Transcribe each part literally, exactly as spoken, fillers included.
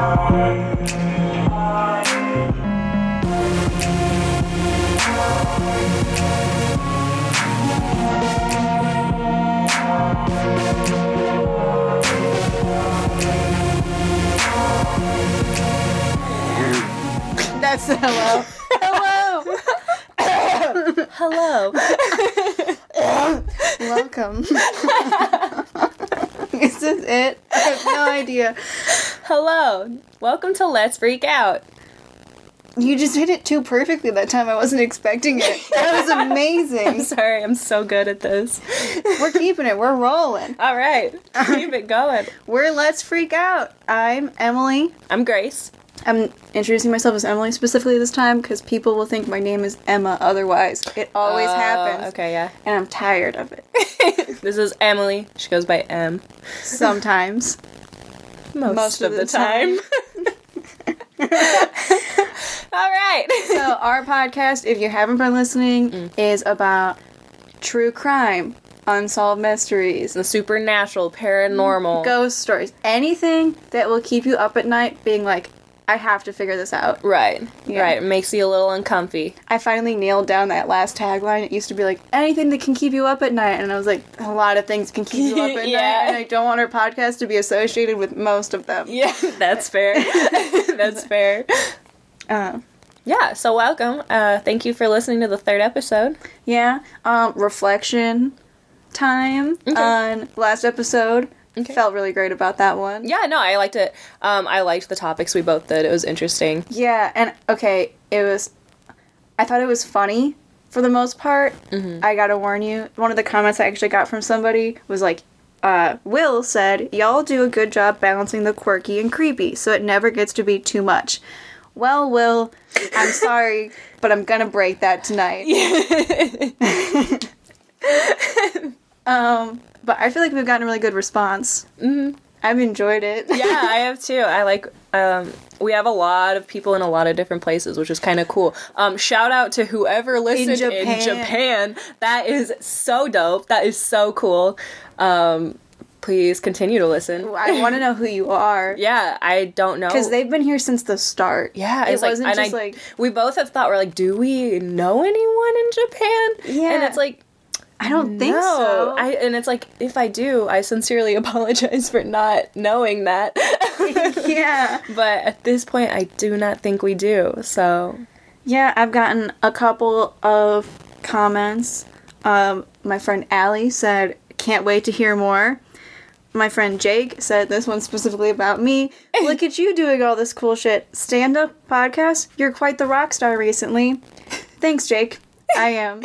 That's the hello. Hello. Hello. Welcome. Is this it? I have no idea. Hello. Welcome to Let's Freak Out. You just did it too perfectly that time. I wasn't expecting it. That was amazing. I'm sorry, I'm so good at this. We're keeping it. We're rolling. All right. Keep it going. We're Let's Freak Out. I'm Emily. I'm Grace. I'm introducing myself as Emily specifically this time because people will think my name is Emma otherwise. It always uh, happens. Okay, yeah. And I'm tired of it. This is Emily. She goes by M. Sometimes. Most, Most of, of the, the time. All right. So our podcast, if you haven't been listening, Mm. is about true crime, unsolved mysteries, The supernatural, paranormal. ghost stories, anything that will keep you up at night being like, I have to figure this out. Right. Yeah. Right. It makes you a little uncomfy. I finally nailed down that last tagline. It used to be like, anything that can keep you up at night. And I was like, a lot of things can keep you up at Yeah. night. And I don't want our podcast to be associated with most of them. Yeah, that's fair. That's fair. Uh, Yeah, so welcome. Uh, thank you for listening to the third episode. yeah. Um, reflection time Okay. on last episode. Okay. Felt really great about that one. Yeah, no, I liked it. Um, I liked the topics we both did. It was interesting. Yeah, and okay, it was. I thought it was funny for the most part. Mm-hmm. I gotta warn you. One of the comments I actually got from somebody was like, uh, Will said, y'all do a good job balancing the quirky and creepy, so it never gets to be too much. Well, Will, I'm sorry, but I'm gonna break that tonight. um, but I feel like we've gotten a really good response. Mm-hmm. I've enjoyed it. Yeah, I have too. I like, um, we have a lot of people in a lot of different places, which is kind of cool. Um, shout out to whoever listened in Japan. Japan. That is so dope. That is so cool. Um, please continue to listen. I want to know who you are. Yeah, I don't know. Because they've been here since the start. Yeah, it it's like, wasn't and just I, like, we both have thought, we're like, do we know anyone in Japan? Yeah. And it's like, I don't think no. so. I, and it's like, if I do, I sincerely apologize for not knowing that. Yeah. But at this point, I do not think we do, so. Yeah, I've gotten a couple of comments. Um, my friend Allie said, can't wait to hear more. My friend Jake said this one specifically about me. Look at you doing all this cool shit. Stand-up podcast? You're quite the rock star recently. Thanks, Jake. I am.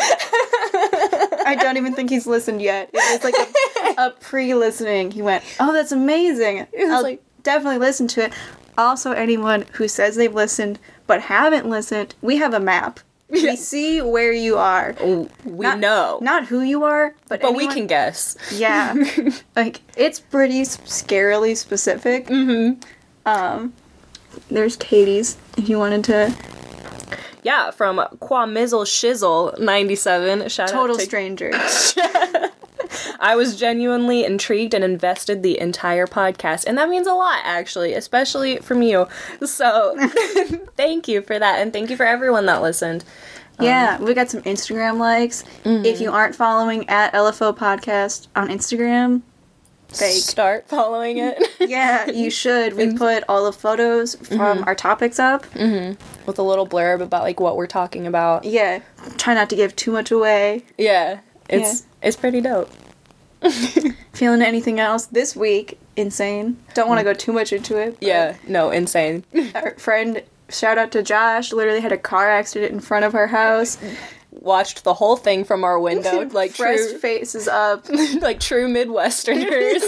I don't even think he's listened yet. It was like a, a pre-listening. He went, oh, that's amazing. was I'll like- definitely listen to it. Also, anyone who says they've listened but haven't listened, we have a map. Yeah. We see where you are. We Not- know. Not who you are, but but we anyone- can guess. Yeah. Like, it's pretty s- scarily specific. Mm-hmm. Um, there's Katie's, if you wanted to... Yeah, from Quamizzle Shizzle ninety-seven. Shout Total out to stranger. I was genuinely intrigued and invested the entire podcast, and that means a lot, actually, especially from you. So, thank you for that, and thank you for everyone that listened. Yeah, we got some Instagram likes. Mm-hmm. If you aren't following at L F O Podcast on Instagram, fake. Start following it. Yeah, you should. We put all the photos from Mm-hmm. our topics up. With a little blurb about, like, what we're talking about. Yeah, try not to give too much away. Yeah, it's it's pretty dope. Feeling anything else this week? Insane. Don't want to go too much into it. but Yeah, no, insane. Our friend, shout out to Josh, literally had a car accident in front of her house. Watched the whole thing from our window, like Fresh true, faces up. like true Midwesterners.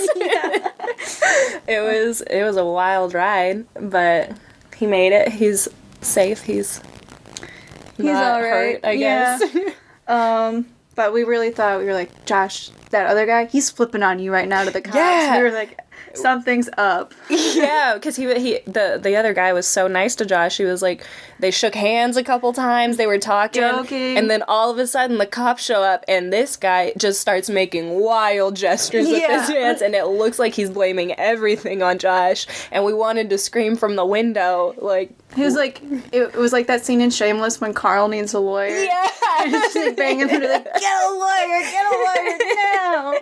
It was it was a wild ride, but he made it. He's safe. He's He's not all right. hurt, I guess. Yeah. Um, but we really thought, we were like, Josh, that other guy, he's flipping on you right now to the cops. Yeah. We were like, something's up. Yeah, because he he the the other guy was so nice to Josh. He was like, they shook hands a couple times. They were talking, Joking. and then all of a sudden the cops show up, and this guy just starts making wild gestures with Yeah. his hands, and it looks like he's blaming everything on Josh. And we wanted to scream from the window, like. He was like, it, it was like that scene in Shameless when Carl needs a lawyer. Yeah. And just like banging him to like, get a lawyer, get a lawyer now.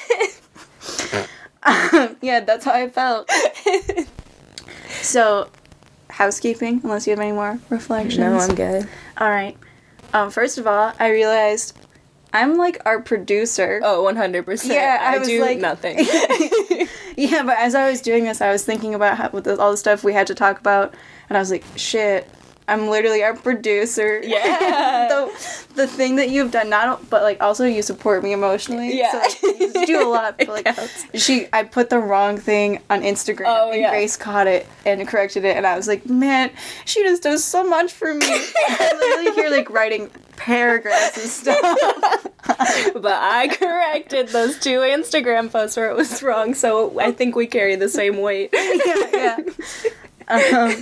um, yeah, that's how I felt. So, housekeeping, unless you have any more reflections. No, I'm good. All right. Um, first of all, I realized I'm like our producer. Oh, one hundred percent. Yeah, I I, was do like- nothing. Yeah, but as I was doing this, I was thinking about how, with the, all the stuff we had to talk about, and I was like, shit, I'm literally our producer. Yeah. the, the thing that you've done, not but like also you support me emotionally. Yeah. So like, you just do a lot. But, It like counts. she, I put the wrong thing on Instagram, Oh, and yeah. Grace caught it and corrected it, and I was like, man, she just does so much for me. I literally hear like writing paragraphs and stuff. But I corrected those two Instagram posts where it was wrong, so I think we carry the same weight. yeah, yeah. Um,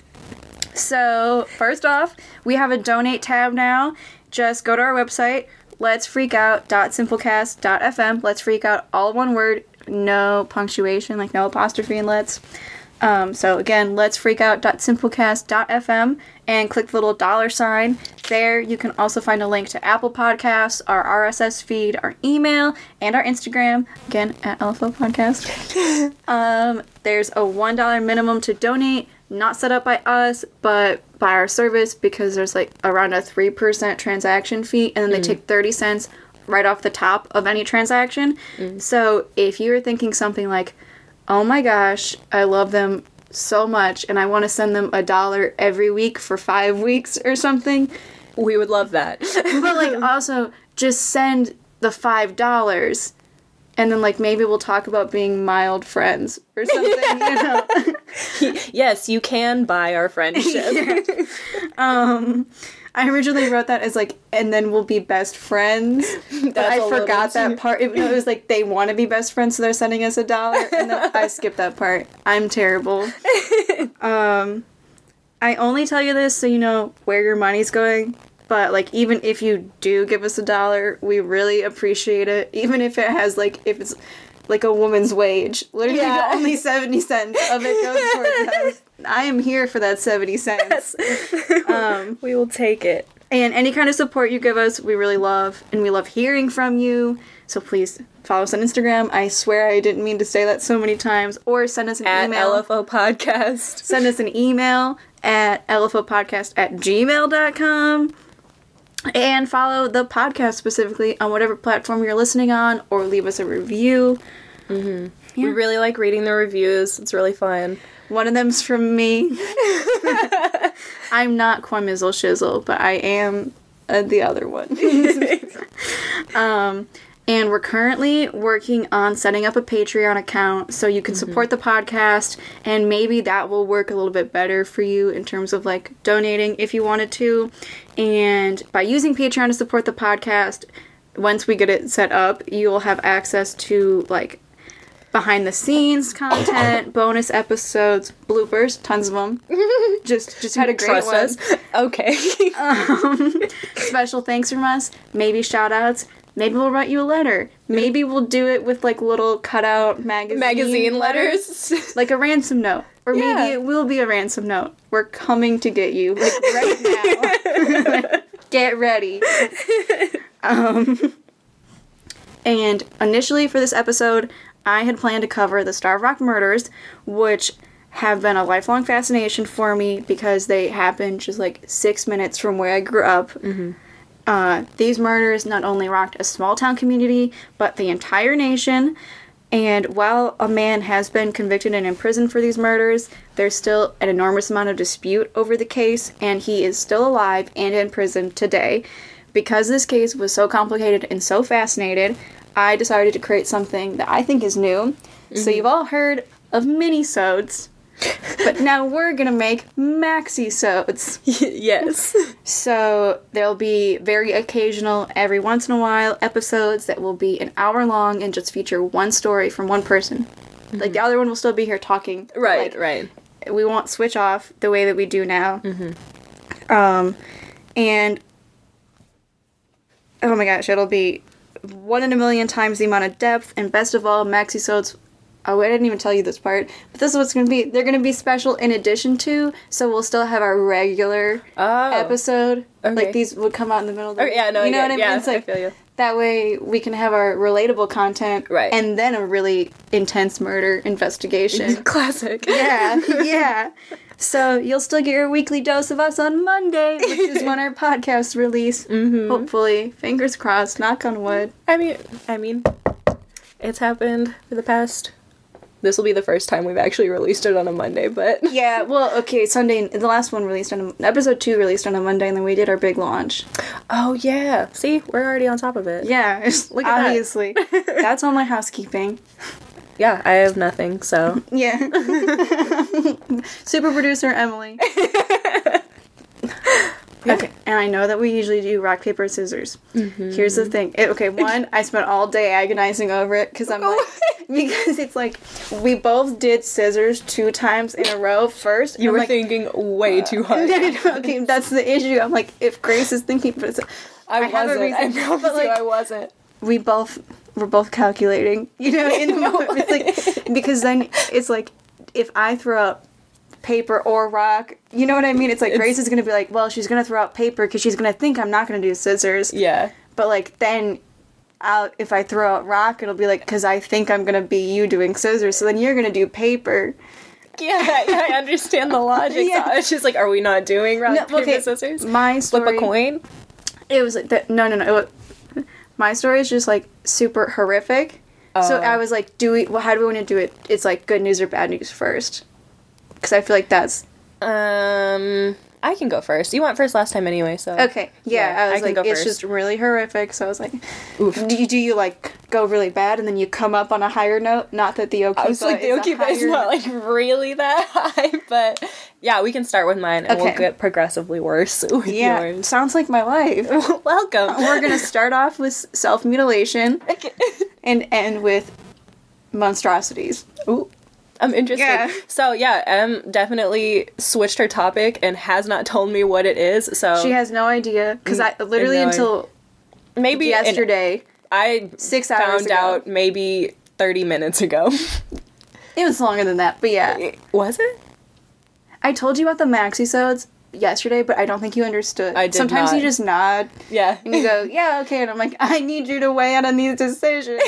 so, first off, we have a donate tab now. Just go to our website, let's freak out dot simplecast dot f m. Let's freak out, all one word, no punctuation, like no apostrophe in let's. Um, so again, let's freak out dot simplecast dot f m and click the little dollar sign. There you can also find a link to Apple Podcasts, our R S S feed, our email, and our Instagram, again, at L F O Podcast. um, there's a one dollar minimum to donate, not set up by us, but by our service, because there's like around a three percent transaction fee, and then they take thirty cents right off the top of any transaction. So if you're thinking something like, oh my gosh, I love them so much, and I want to send them a dollar every week for five weeks or something. We would love that. But, like, also, just send the five dollars, and then, like, maybe we'll talk about being mild friends or something, you know? Yes, you can buy our friendship. Um, I originally wrote that as, like, and then we'll be best friends. But That's I a little forgot too- that part. It, no, it was like, they want to be best friends, so they're sending us a dollar. And then I skipped that part. I'm terrible. Um, I only tell you this so you know where your money's going. But, like, even if you do give us a dollar, we really appreciate it. Even if it has, like, if it's, like, a woman's wage. Literally, Yeah. only seventy cents of it goes towards us. I am here for that seventy cents. Um, We will take it. and any kind of support you give us, we really love. And we love hearing from you. So please follow us on Instagram. I swear I didn't mean to say that so many times. Or send us an At email. L F O Podcast. Send us an email at L F O podcast at gmail dot com. And follow the podcast specifically on whatever platform you're listening on, or leave us a review. We really like reading the reviews. It's really fun. One of them's from me. I'm not Quamizzle Shizzle, but I am uh, the other one. um, and we're currently working on setting up a Patreon account so you can support the podcast, and maybe that will work a little bit better for you in terms of like donating if you wanted to. And by using Patreon to support the podcast, once we get it set up, you'll have access to like behind the scenes content, bonus episodes, bloopers, tons of them. Just just had a great Trust one. us. Okay. Um, special thanks from us, maybe shout outs, maybe we'll write you a letter. Maybe we'll do it with like little cutout magazine Magazine letters. like a ransom note. Or Yeah. maybe it will be a ransom note. We're coming to get you, like right now. Get ready. Um, and initially for this episode, I had planned to cover the Starved Rock murders, which have been a lifelong fascination for me because they happened just like six minutes from where I grew up. Uh, these murders not only rocked a small town community, but the entire nation. And while a man has been convicted and imprisoned for these murders, there's still an enormous amount of dispute over the case, and he is still alive and in prison today. Because this case was so complicated and so fascinated, I decided to create something that I think is new. So you've all heard of mini-sodes, but now we're gonna make maxi-sodes. Yes. So there'll be very occasional, every once in a while, episodes that will be an hour long and just feature one story from one person. Mm-hmm. Like, the other one will still be here talking. Right, like, right. We won't switch off the way that we do now. Mm-hmm. Um, and, oh my gosh, it'll be one in a million times the amount of depth, and best of all, Maxi-sodes. Oh, I didn't even tell you this part, but this is what's going to be. They're going to be special in addition to, so we'll still have our regular oh. episode. Okay. Like, these would come out in the middle of the oh, yeah, no, You know I what I mean? Yeah, it's like, I feel you. That way we can have our relatable content, right. and then a really intense murder investigation. Classic. Yeah, yeah. So you'll still get your weekly dose of us on Monday, which is when our podcast release. Mm-hmm. Hopefully, fingers crossed. Knock on wood. I mean, I mean, it's happened for the past. This will be the first time we've actually released it on a Monday, but yeah. Well, okay. Sunday, the last one released on a, episode two released on a Monday, and then we did our big launch. Oh yeah. See, we're already on top of it. Yeah. Look at obviously. That. That's all my housekeeping. Yeah, I have nothing, so. Yeah. Super producer Emily. Okay, and I know that we usually do rock, paper, scissors. Mm-hmm. Here's the thing. It, okay, one, I spent all day agonizing over it, because I'm like, because it's like, we both did scissors two times in a row first. You were like, thinking way uh, too hard. Okay, that's the issue. I'm like, if Grace is thinking, but it's, I, I wasn't. Reason, I promise but like, you I wasn't. We both... We're both calculating, you know, in the moment. It's like, because then it's like, if I throw out paper or rock, you know what I mean? It's like, it's, Grace is going to be like, well, she's going to throw out paper because she's going to think I'm not going to do scissors. Yeah. But, like, then, I'll, if I throw out rock, it'll be like, because I think I'm going to be you doing scissors, so then you're going to do paper. Yeah, yeah, I understand the logic. Yeah. So it's just like, are we not doing rock, no, paper, okay, scissors? My story... Flip a coin? It was like, that, no, no, no, it, my story is just, like, super horrific. Oh. So I was like, do we, well, how do we want to do it? It's, like, good news or bad news first. Because I feel like that's... Um, I can go first. You went first last time anyway, so... Okay, yeah, yeah I was I like, it's first. just really horrific, so I was like, oof. Do you, do you, like, go really bad and then you come up on a higher note? Not that the Okipa I was like, the is Okipa is not, like, really that high, but... Yeah, we can start with mine, and okay. we'll get progressively worse with yeah, yours. Sounds like my life. Welcome. We're gonna start off with self-mutilation, okay. and end with monstrosities. Ooh. I'm interested. Yeah. So, yeah, Em definitely switched her topic and has not told me what it is, so... She has no idea, because I literally no until maybe yesterday, I six hours found ago. out maybe thirty minutes ago. It was longer than that, but yeah. Was it? I told you about the Maxi-sodes yesterday, but I don't think you understood. I did Sometimes not. you just nod. Yeah. And you go, yeah, okay, and I'm like, I need you to weigh in on these decisions.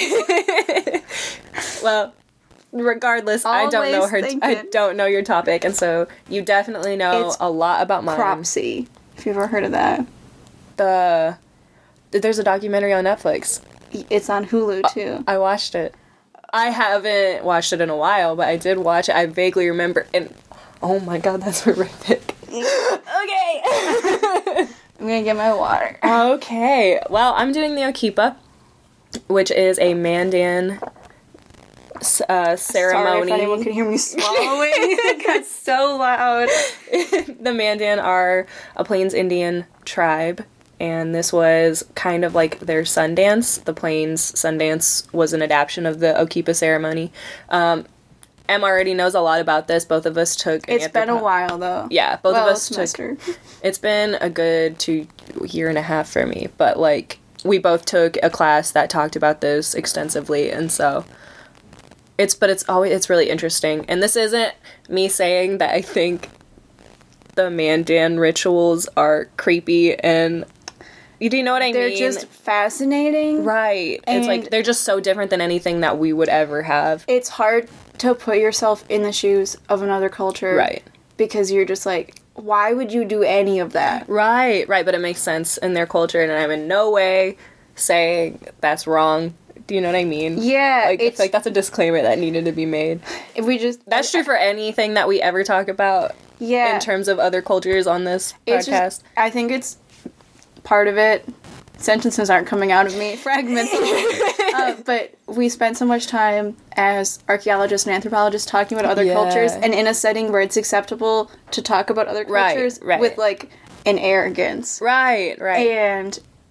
Well... Regardless, Always I don't know her. T- I don't know your topic, and so you definitely know it's a lot about mine. Cropsy, if you've ever heard of that. The there's a documentary on Netflix. It's on Hulu too. I watched it. I haven't watched it in a while, but I did watch it. I vaguely remember, and oh my god, that's horrific. Okay, I'm gonna get my water. Okay, well, I'm doing the Okipa, which is a Mandan. Uh, ceremony. Sorry if anyone can hear me swallowing. It got so loud. The Mandan are a Plains Indian tribe, and this was kind of like their Sundance. The Plains Sundance was an adaptation of the Okipa ceremony. Um, Em already knows a lot about this. Both of us took... It's been a while, though. Yeah, both well, of us semester. took... It's been a good two year and a half for me, but, like, we both took a class that talked about this extensively, and so... It's, but it's always, it's really interesting. And this isn't me saying that I think the Mandan rituals are creepy and, do you know what I they're mean? They're just fascinating. Right. It's like, they're just so different than anything that we would ever have. It's hard to put yourself in the shoes of another culture. Right. Because you're just like, why would you do any of that? Right, right. But it makes sense in their culture, and I'm in no way saying that's wrong. Do you know what I mean? Yeah, like, it's like that's a disclaimer that needed to be made. If we just that's true for anything that we ever talk about. Yeah, in terms of other cultures on this it's podcast. Just, I think it's part of it. Sentences aren't coming out of me. Fragments. uh, but we spent so much time as archaeologists and anthropologists talking about other yeah. cultures, and in a setting where it's acceptable to talk about other cultures right, right. with like an arrogance. Right, right. And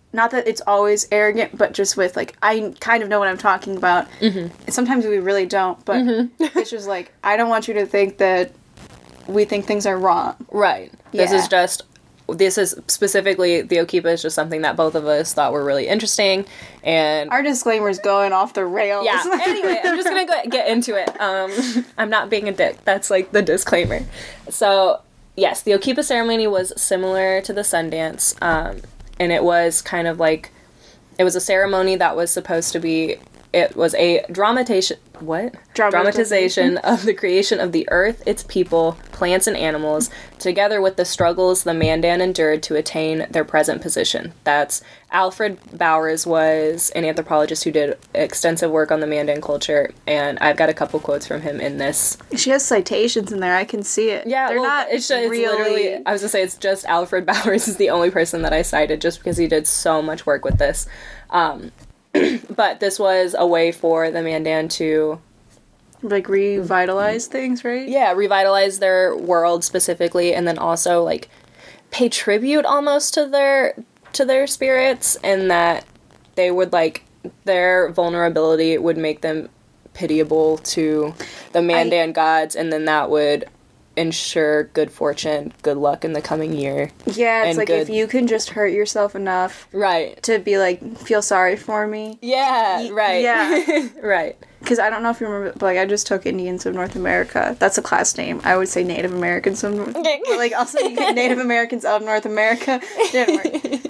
not that it's always arrogant, but just with, like, I kind of know what I'm talking about. Mm-hmm. And sometimes we really don't, but mm-hmm. it's just like, I don't want you to think that we think things are wrong. Right. Yeah. This is just, this is specifically, the Okipa is just something that both of us thought were really interesting, and... Our disclaimer's going off the rails. Yeah, anyway, I'm just gonna go get into it. Um, I'm not being a dick. That's, like, the disclaimer. So, yes, the Okipa ceremony was similar to the Sundance, um... and it was kind of like, it was a ceremony that was supposed to be, it was a dramatization, what? Dramatization of the creation of the earth, its people, plants, and animals, together with the struggles the Mandan endured to attain their present position. That's, Alfred Bowers was an anthropologist who did extensive work on the Mandan culture, and I've got a couple quotes from him in this. She has citations in there, I can see it. Yeah, They're well, not it's, just, it's really... literally, I was gonna say, it's just Alfred Bowers is the only person that I cited, just because he did so much work with this. Um... But this was a way for the Mandan to... Like, revitalize things, right? Yeah, revitalize their world specifically, and then also, like, pay tribute almost to their to their spirits, and that they would, like, their vulnerability would make them pitiable to the Mandan I, gods, and then that would ensure good fortune, good luck in the coming year. Yeah, it's like good... if you can just hurt yourself enough, right, to be like, feel sorry for me. Yeah, y- right. Yeah, right. Because I don't know if you remember, but like I just took Indians of North America. That's a class name. I would say Native Americans of North. But like also you get Native Americans of North America. Didn't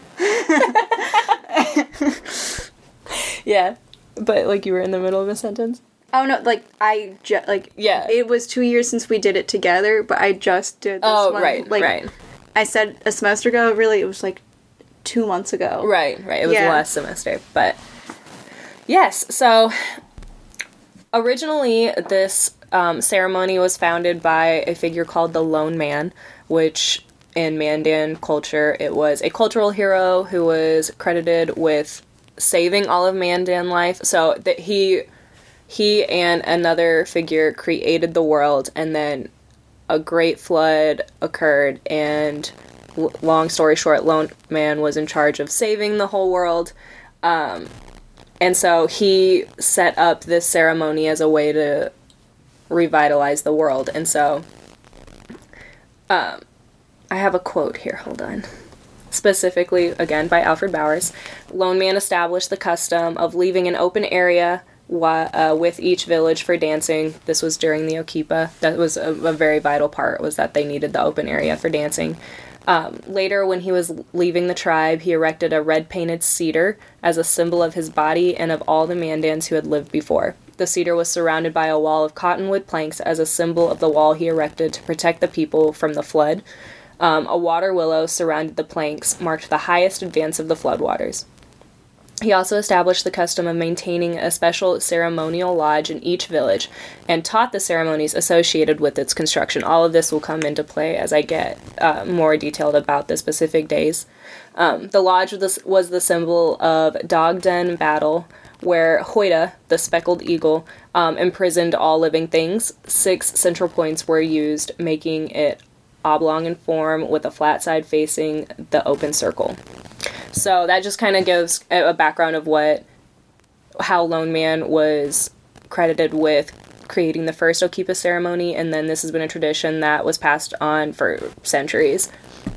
work. Yeah, but like you were in the middle of a sentence. Oh, no, like, I just, like, yeah. It was two years since we did it together, but I just did this oh, one. right, like, right. I said a semester ago, really, it was, like, two months ago. Right, right, it was yeah. last semester, but, yes, so, originally, this um, ceremony was founded by a figure called the Lone Man, which, in Mandan culture, it was a cultural hero who was credited with saving all of Mandan life, so that he... He and another figure created the world, and then a great flood occurred, and l- long story short, Lone Man was in charge of saving the whole world. Um, and so he set up this ceremony as a way to revitalize the world. And so um, I have a quote here, hold on. Specifically, again, by Alfred Bowers. Lone Man established the custom of leaving an open area Uh, with each village for dancing. This was during the Okipa. That was a, a very vital part, was that they needed the open area for dancing. Um, later, when he was leaving the tribe, he erected a red-painted cedar as a symbol of his body and of all the Mandans who had lived before. The cedar was surrounded by a wall of cottonwood planks as a symbol of the wall he erected to protect the people from the flood. Um, a water willow surrounded the planks, marked the highest advance of the floodwaters. He also established the custom of maintaining a special ceremonial lodge in each village and taught the ceremonies associated with its construction. All of this will come into play as I get uh, more detailed about the specific days. Um, the lodge was, was the symbol of Dog Den Battle, where Hoida, the speckled eagle, um, imprisoned all living things. Six central points were used, making it oblong in form with a flat side facing the open circle. So that just kind of gives a background of what, how Lone Man was credited with creating the first Okipa ceremony, and then this has been a tradition that was passed on for centuries.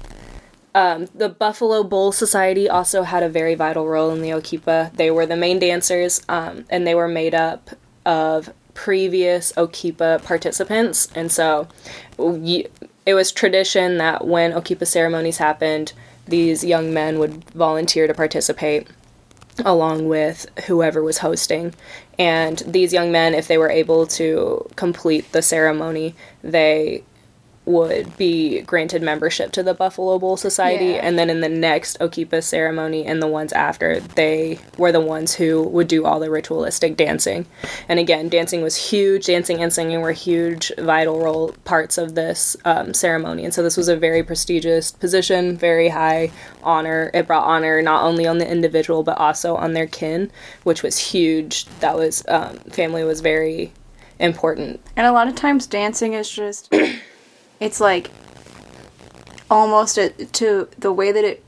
Um, the Buffalo Bull Society also had a very vital role in the Okipa. They were the main dancers, um, and they were made up of previous Okipa participants, and so y- it was tradition that when Okipa ceremonies happened, these young men would volunteer to participate along with whoever was hosting. And these young men, if they were able to complete the ceremony, they would be granted membership to the Buffalo Bull Society. Yeah. And then in the next Okipa ceremony and the ones after, they were the ones who would do all the ritualistic dancing. And again, dancing was huge. Dancing and singing were huge, vital role parts of this um, ceremony. And so this was a very prestigious position, very high honor. It brought honor not only on the individual, but also on their kin, which was huge. That was, um, family was very important. And a lot of times dancing is just... It's like almost a, to the way that it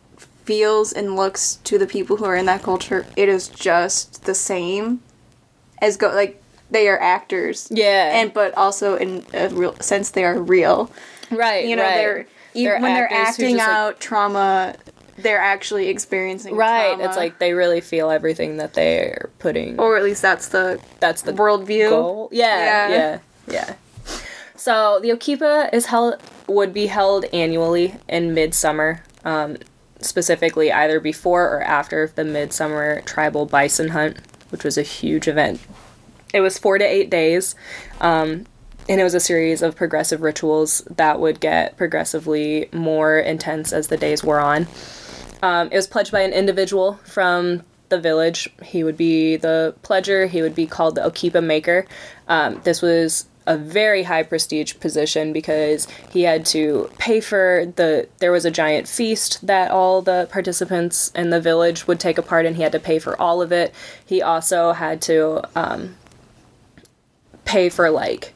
feels and looks to the people who are in that culture, it is just the same as go like they are actors. Yeah. And but also in a real sense they are real. Right. You know, right. they're, even They're when they're actors who acting just, like- out trauma, they're actually experiencing Right. trauma. It's like they really feel everything that they're putting. or at least that's the that's the worldview. goal. Yeah, Yeah. yeah, yeah. So the Okipa is held would be held annually in midsummer, um, specifically either before or after the midsummer tribal bison hunt, which was a huge event. It was four to eight days, um, and it was a series of progressive rituals that would get progressively more intense as the days wore on. Um, it was pledged by an individual from the village. He would be the pledger. He would be called the Okipa maker. Um, this was a very high prestige position because he had to pay for the, there was a giant feast that all the participants in the village would take a part in. He had to pay for all of it. He also had to um, pay for like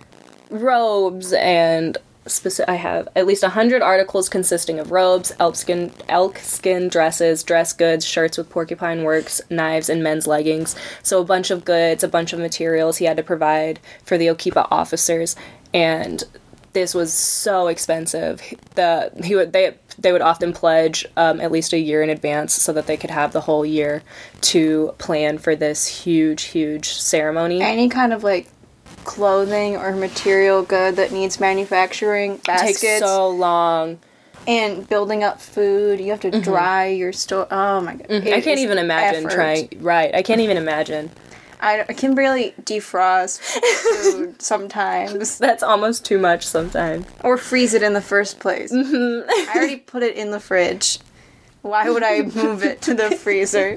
robes and specific, I have at least one hundred articles consisting of robes, elk skin, elk skin dresses, dress goods, shirts with porcupine works, knives, and men's leggings. So a bunch of goods, a bunch of materials he had to provide for the Okipa officers, and this was so expensive. The he would they they would often pledge um, at least a year in advance so that they could have the whole year to plan for this huge, huge ceremony. Any kind of like clothing or material good that needs manufacturing, baskets, It takes so long. and building up food. You have to dry your store. Oh my god! I can't even imagine effort. trying. Right, I can't even imagine. I, I can barely defrost food sometimes, That's almost too much sometimes. or freeze it in the first place. Mm-hmm. I already put it in the fridge. Why would I move it to the freezer?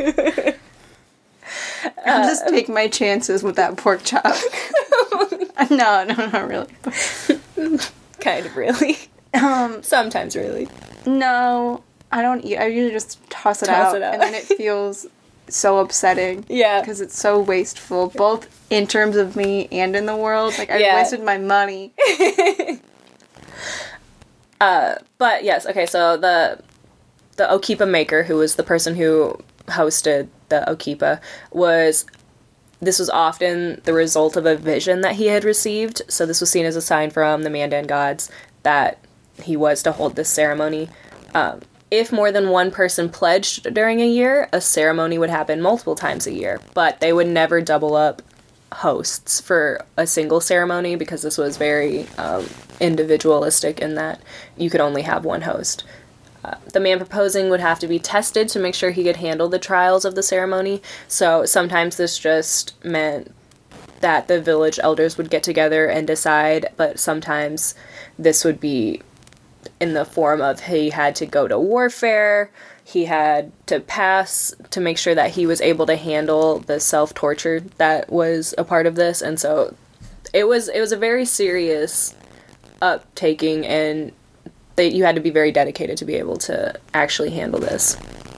I'll just take my chances with that pork chop. no, no, not really. Kind of really. Um, Sometimes really. no, I don't eat. I usually just toss it, Toss out, it out. and then it feels so upsetting. Yeah. Because it's so wasteful, both in terms of me and in the world. Like, I Yeah. wasted my money. uh, but yes, okay, so the the Okipa maker, who was the person who hosted the Okipa, was this was often the result of a vision that he had received. So this was seen as a sign from the Mandan gods that he was to hold this ceremony. Um, if more than one person pledged during a year, a ceremony would happen multiple times a year, but they would never double up hosts for a single ceremony because this was very um, individualistic in that you could only have one host. Uh, the man proposing would have to be tested to make sure he could handle the trials of the ceremony, so sometimes this just meant that the village elders would get together and decide, but sometimes this would be in the form of he had to go to warfare, he had to pass to make sure that he was able to handle the self-torture that was a part of this, and so it was it was a very serious uptaking, and they, you had to be very dedicated to be able to actually handle this.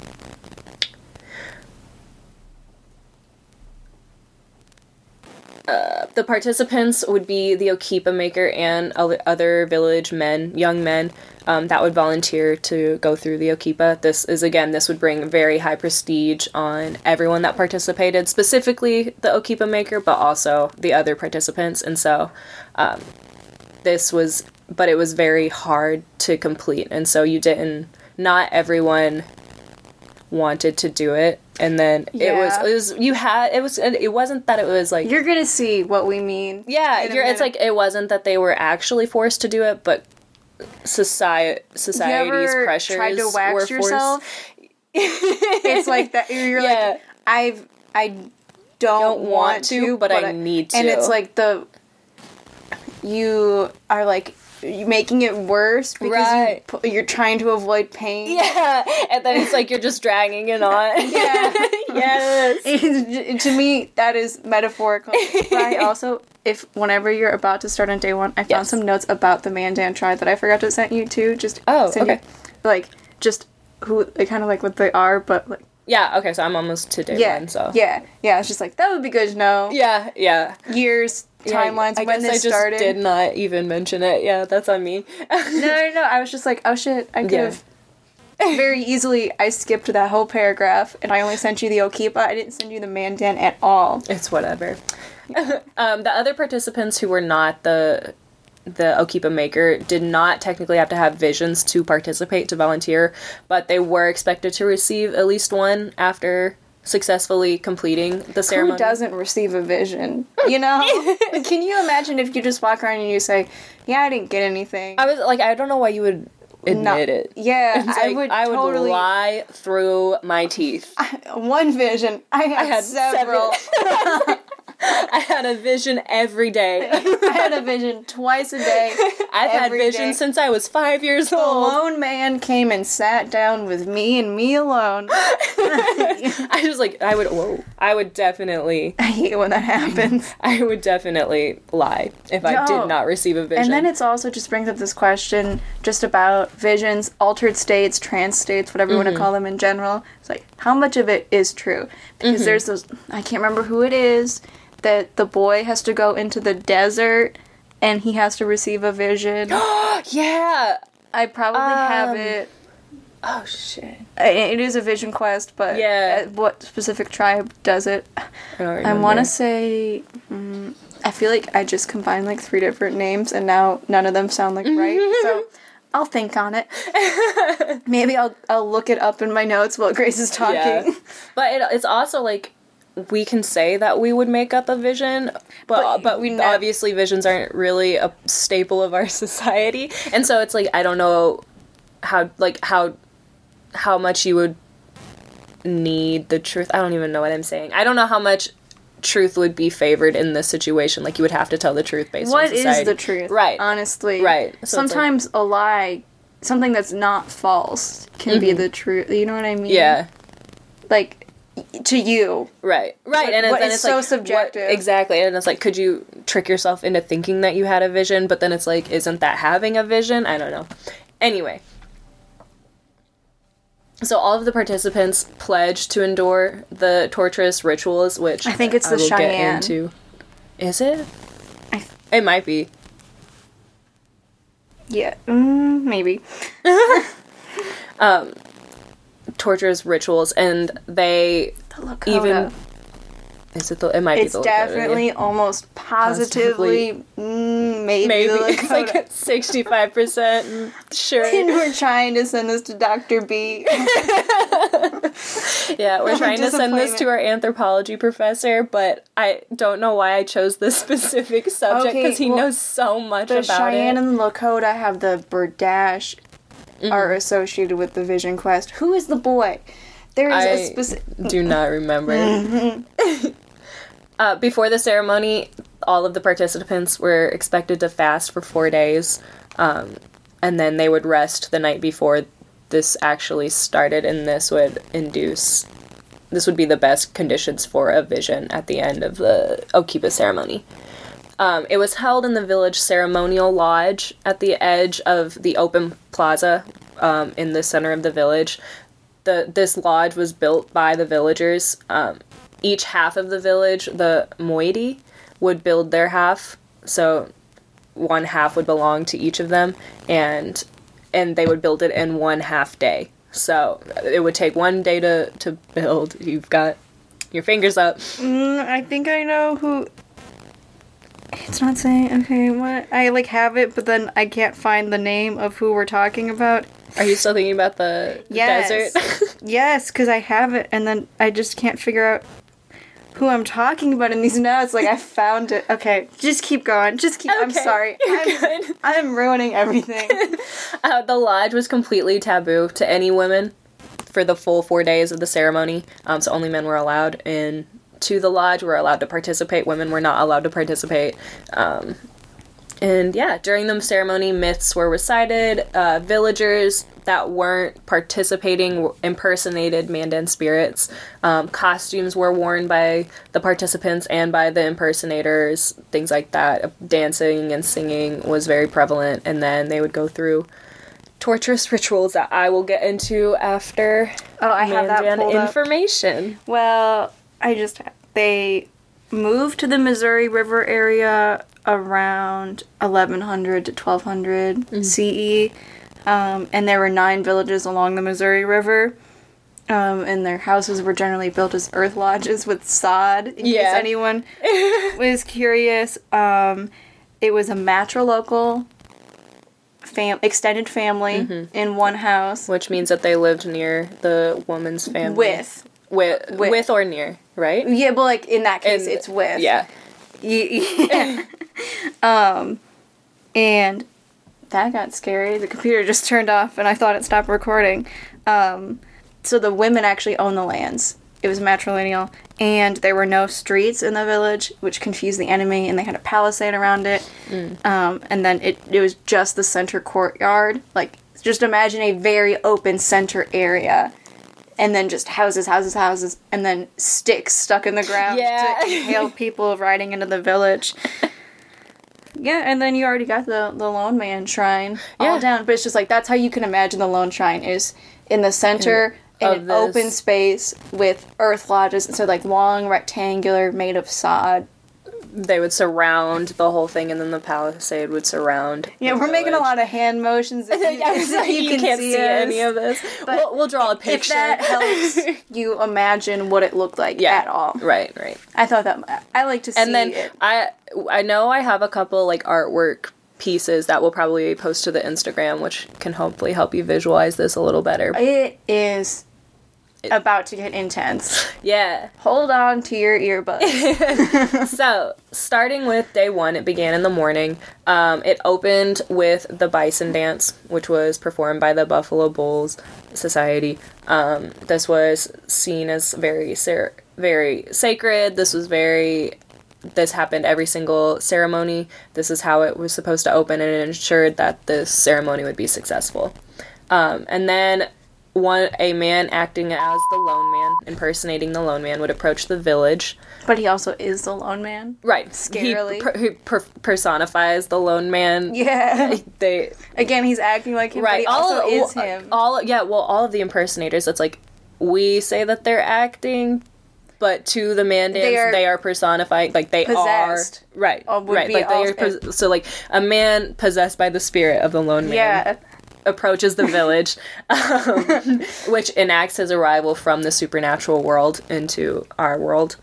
Uh, the participants would be the Okipa maker and other village men, young men, um, that would volunteer to go through the Okipa. This is, again, this would bring very high prestige on everyone that participated, specifically the Okipa maker, but also the other participants. And so um, this was, but it was very hard to complete. And so you didn't, not everyone wanted to do it. And then Yeah. it was, it was, you had, it was, it wasn't that it was like, You're gonna see what we mean. yeah, in a you're, it's minute. like, it wasn't that they were actually forced to do it, but society, society's you ever pressures tried to were wax forced. yourself? It's like that. You're Yeah. like, I've, I don't, Don't want, want to, to, but I need And to. it's like the, you are like, you making it worse because Right. you, pu- you're trying to avoid pain. Yeah, and then it's like you're just dragging it on. Yeah. Yes. To me, that is metaphorical. But I also, if whenever you're about to start on day one, I found Yes. some notes about the Mandan tribe that I forgot to send you too. Just Oh, send okay. you, like just who they kind of like what they are, but like Yeah, okay, so I'm almost to day yeah, one, so. yeah, yeah. It's just like that would be good to know. Yeah, yeah. Years, Yeah, timelines, I when guess this I just started. did not even mention it. Yeah, that's on me. No, no, no. I was just like, oh shit, I could Yeah. have. very easily, I skipped that whole paragraph, and I only sent you the Okipa. I didn't send you the Mandan at all. It's whatever. um, the other participants who were not the the Okipa maker did not technically have to have visions to participate, to volunteer, but they were expected to receive at least one after successfully completing the ceremony. Who doesn't receive a vision? You know? Can you imagine if you just walk around and you say, yeah, I didn't get anything? I was like, I don't know why you would admit No. it. Yeah, It's I like, would I would totally... lie through my teeth. One vision. I had, I had several. I had a vision every day. I had a vision twice a day. I've had every vision day. since I was five years The old. lone man came and sat down with me and me alone. I was like, I would, whoa. I would definitely, I hate when that happens. I would definitely lie if I No. did not receive a vision. And then it's also just brings up this question just about visions, altered states, trance states, whatever you want to call them in general. It's like, how much of it is true? Because there's those, I can't remember who it is, that the boy has to go into the desert and he has to receive a vision. yeah. I probably have Um, it. Oh, shit. I- It is a vision quest, but Yeah. uh, what specific tribe does it? I don't remember. I want to say... Mm, I feel like I just combined like three different names and now none of them sound like right, so I'll think on it. Maybe I'll I'll look it up in my notes while Grace is talking. Yeah. But it, it's also like, we can say that we would make up a vision, but But but, we we ne- obviously visions aren't really a staple of our society, and so it's like, I don't know how like how how much you would need the truth. I don't even know what I'm saying. I don't know how much truth would be favored in this situation. Like, you would have to tell the truth based What on is society. the truth? Right. Honestly. Right. So it's like- Sometimes a lie, something that's not false, can be the truth. You know what I mean? Yeah. Like, to you. Right, right, What- and what then is it's so like, subjective. what- exactly, and it's like, could you trick yourself into thinking that you had a vision? But then it's like, isn't that having a vision? I don't know. Anyway, so all of the participants pledged to endure the torturous rituals, which I think it's the will get Cheyenne. into. Is it? I th- It might be. Yeah. Mm, maybe. Um, torturous rituals, and they The Lakota. even. Is it the? It might It's be the Lakota, yeah. definitely, almost positively, mm, maybe, Maybe the it's Lakota. like sixty-five percent sure. And we're trying to send this to Doctor B. Yeah, we're trying to send this Disappointment. to our anthropology professor, but I don't know why I chose this specific subject Okay, because he well, knows so much The about Cheyenne it. and the Lakota have the Berdash are associated with the Vision Quest. Who is the boy? There is a I specific... do not remember. uh, before the ceremony, all of the participants were expected to fast for four days, um, and then they would rest the night before this actually started, and this would induce... This would be the best conditions for a vision at the end of the Okipa ceremony. Um, it was held in the village ceremonial lodge at the edge of the open plaza um, in the center of the village. The This lodge was built by the villagers. Um, each half of the village, the moiety, would build their half. So one half would belong to each of them, and and they would build it in one half day. So it would take one day to, to build. You've got your fingers up. Mm, I think I know who... It's not saying... Okay, what? I, like, have it, but then I can't find the name of who we're talking about. Are you still thinking about the Yes. desert? Yes, because I have it, and then I just can't figure out who I'm talking about in these notes. Like, I found it. Okay, just keep going. Just keep... I'm Okay, sorry. you're I'm, good. I'm ruining everything. Uh, the lodge was completely taboo to any women for the full four days of the ceremony. Um, so only men were allowed in to the lodge, were allowed to participate. Women were not allowed to participate. Um, and yeah, during the ceremony, myths were recited. Uh, villagers that weren't participating impersonated Mandan spirits. Um, costumes were worn by the participants and by the impersonators, things like that. Dancing and singing was very prevalent, and then they would go through torturous rituals that I will get into after Oh, I have that Mandan pulled up. information. Well, I just... They moved to the Missouri River area around eleven hundred to twelve hundred C E. Um, and there were nine villages along the Missouri River. Um, and their houses were generally built as earth lodges with sod, in Yeah. case anyone was curious. Um, it was a matrilocal fam- extended family Mm-hmm. in one house. Which means that they lived near the woman's family. With. With. With. With or near, right? Yeah, but like in that case, And- it's with. Yeah. Yeah. um, and that got scary. The computer just turned off, and I thought it stopped recording. Um, so the women actually own the lands. It was matrilineal, and there were no streets in the village, which confused the enemy, and they had a palisade around it. Mm. Um, and then it it was just the center courtyard. Like, just imagine a very open center area. And then just houses, houses, houses, and then sticks stuck in the ground Yeah. to impale people riding into the village. Yeah, and then you already got the, the Lone Man shrine all Yeah. down. But it's just like, that's how you can imagine the Lone Shrine is in the center, in, of an this- open space with earth lodges. So like long, rectangular, made of sod. They would surround the whole thing, and then the palisade would surround. Yeah, the we're making a village. lot of hand motions. If you, I was if like, you you, can can't see, see, us. any of this. But We'll, we'll draw a If picture. that helps you imagine what it looked like yeah. at all. Right, right. I thought that, I like to see And then it. I I know I have a couple like artwork pieces that we'll probably post to the Instagram, which can hopefully help you visualize this a little better. It is about to get intense. Yeah. Hold on to your earbuds. So, starting with day one, it began in the morning. Um, it opened with the Bison Dance, which was performed by the Buffalo Bulls Society. Um, this was seen as very, ser- very sacred. This was very... This happened every single ceremony. This is how it was supposed to open, and it ensured that this ceremony would be successful. Um, and then... One a man acting as the Lone Man, impersonating the Lone Man, would approach the village. But he also is the Lone Man. Right, Scarily. He, per, he per, personifies the Lone Man. Yeah. They Again, he's acting like him, right. but he also all is well, him. All yeah. Well, all of the impersonators. It's like we say that they're acting, but to the man dance, They they are are, personified. Like they possessed. are right. Or would right. be Like they are. also- Pos- so like a man possessed by the spirit of the Lone Man. Yeah. Approaches the village, um, which enacts his arrival from the supernatural world into our world.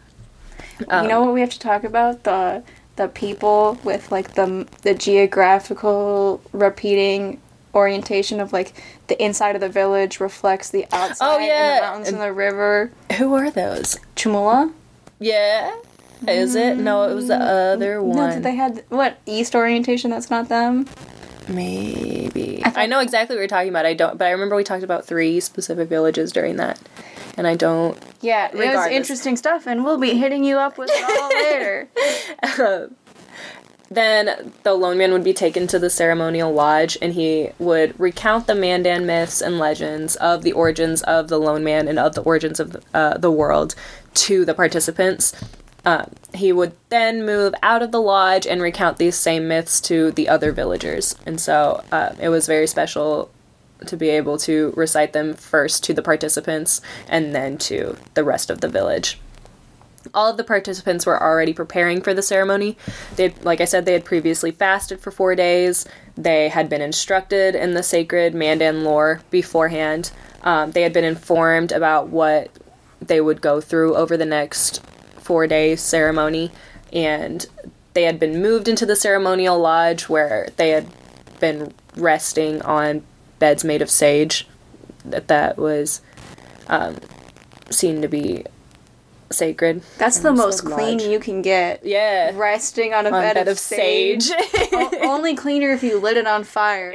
Um, you know what we have to talk about? The the people with like the the geographical repeating orientation of like the inside of the village reflects the outside Oh, and yeah. the mountains and the river. Who are those? Chumula? Yeah, is it? No, it was the other one. No, that they had what east orientation? That's not them. Maybe. I thought- I know exactly what you're talking about. I don't, but I remember we talked about three specific villages during that, and I don't. Yeah, it was Regardless. interesting stuff, and we'll be hitting you up with it all later. Then the Lone Man would be taken to the ceremonial lodge, and he would recount the Mandan myths and legends of the origins of the Lone Man and of the origins of uh, the world to the participants. Uh, he would then move out of the lodge and recount these same myths to the other villagers. And so uh, it was very special to be able to recite them first to the participants and then to the rest of the village. All of the participants were already preparing for the ceremony. They, like I said, they had previously fasted for four days. They had been instructed in the sacred Mandan lore beforehand. Um, they had been informed about what they would go through over the next four-day ceremony, and they had been moved into the ceremonial lodge where they had been resting on beds made of sage. That that was um, seen to be sacred. That's the So most clean lodge. you can get. Yeah. Resting on a On bed, bed of, of sage. O- only cleaner if you lit it on fire.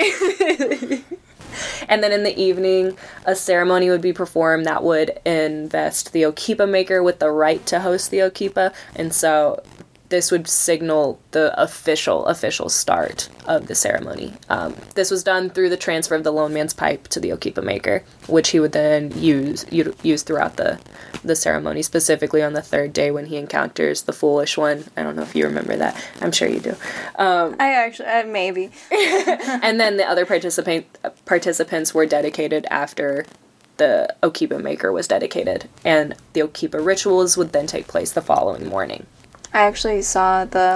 And then in the evening, a ceremony would be performed that would invest the Okipa maker with the right to host the Okipa. And so this would signal the official, official start of the ceremony. Um, this was done through the transfer of the Lone Man's pipe to the Okipa maker, which he would then use u- use throughout the, the ceremony, specifically on the third day when he encounters the Foolish One. I don't know if you remember that. I'm sure you do. Um, I actually, uh, maybe. and then the other participant participants were dedicated after the Okipa maker was dedicated, and the Okipa rituals would then take place the following morning. I actually saw the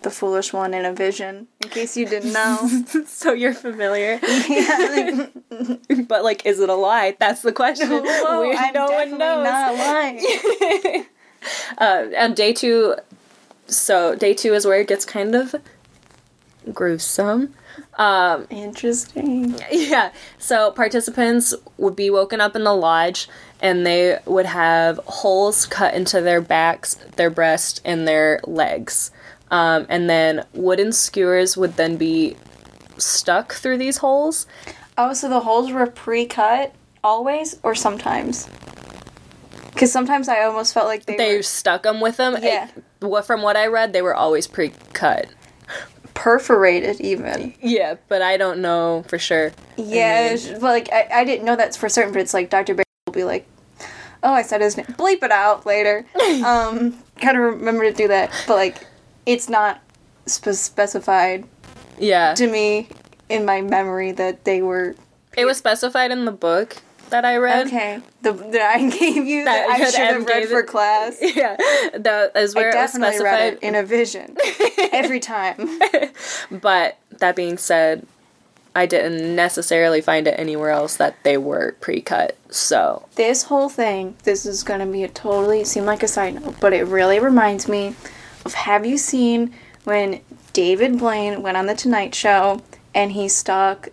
the foolish one in a vision, in case you didn't know. So you're familiar. Yeah, like, But, like, is it a lie? That's the question. whoa, We- I'm no definitely one knows. not lying. uh, and day two, so day two is where it gets kind of gruesome. Um, Interesting. yeah, so participants would be woken up in the lodge, and they would have holes cut into their backs, their breast, and their legs. Um, and then wooden skewers would then be stuck through these holes. Oh, so the holes were pre-cut always, or sometimes? Because sometimes I almost felt like they, They were stuck them with them. Yeah. It- what from what I read, they were always pre-cut. perforated, even. Yeah, but I don't know for sure. Yeah, I mean- it's- but like I, I didn't know that's for certain, but it's like Doctor Barry will be like, "Oh, I said his name. Bleep it out later." um, kind of remember to do that, but like, it's not spe- specified Yeah. to me in my memory that they were. It was specified in the book that I read. Okay, the that I gave you that, That I that should have Em read gave for it- class. Yeah, that is where I it was definitely specified. read it in a vision every time. But that being said, I didn't necessarily find it anywhere else that they were pre-cut. So This whole thing, this is gonna be a totally seem like a side note, but it really reminds me of, have you seen when David Blaine went on the Tonight Show and he stuck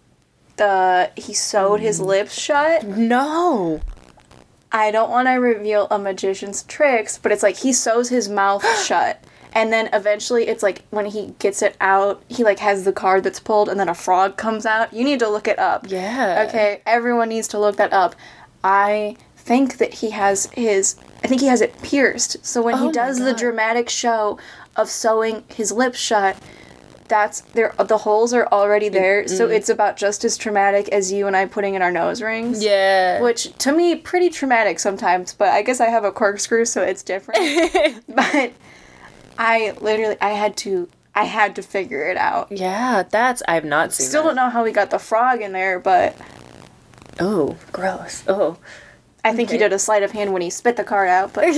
the he sewed his lips shut? no, I don't want to reveal a magician's tricks, but it's like he sews his mouth shut. And then eventually it's like when he gets it out, he like has the card that's pulled and then a frog comes out. You need to look it up. yeah, Okay, everyone needs to look that up. I think that he has his I think he has it pierced. So when Oh he my does the God. dramatic show of sewing his lips shut, that's there the holes are already there. So it's about just as traumatic as you and I putting in our nose rings. yeah. Which to me pretty traumatic sometimes, but I guess I have a corkscrew so it's different. But I literally I had to I had to figure it out. Yeah, that's I've not seen. Still that. don't know how we got the frog in there, but Oh, gross. Oh. I think he Okay. did a sleight of hand when he spit the card out, but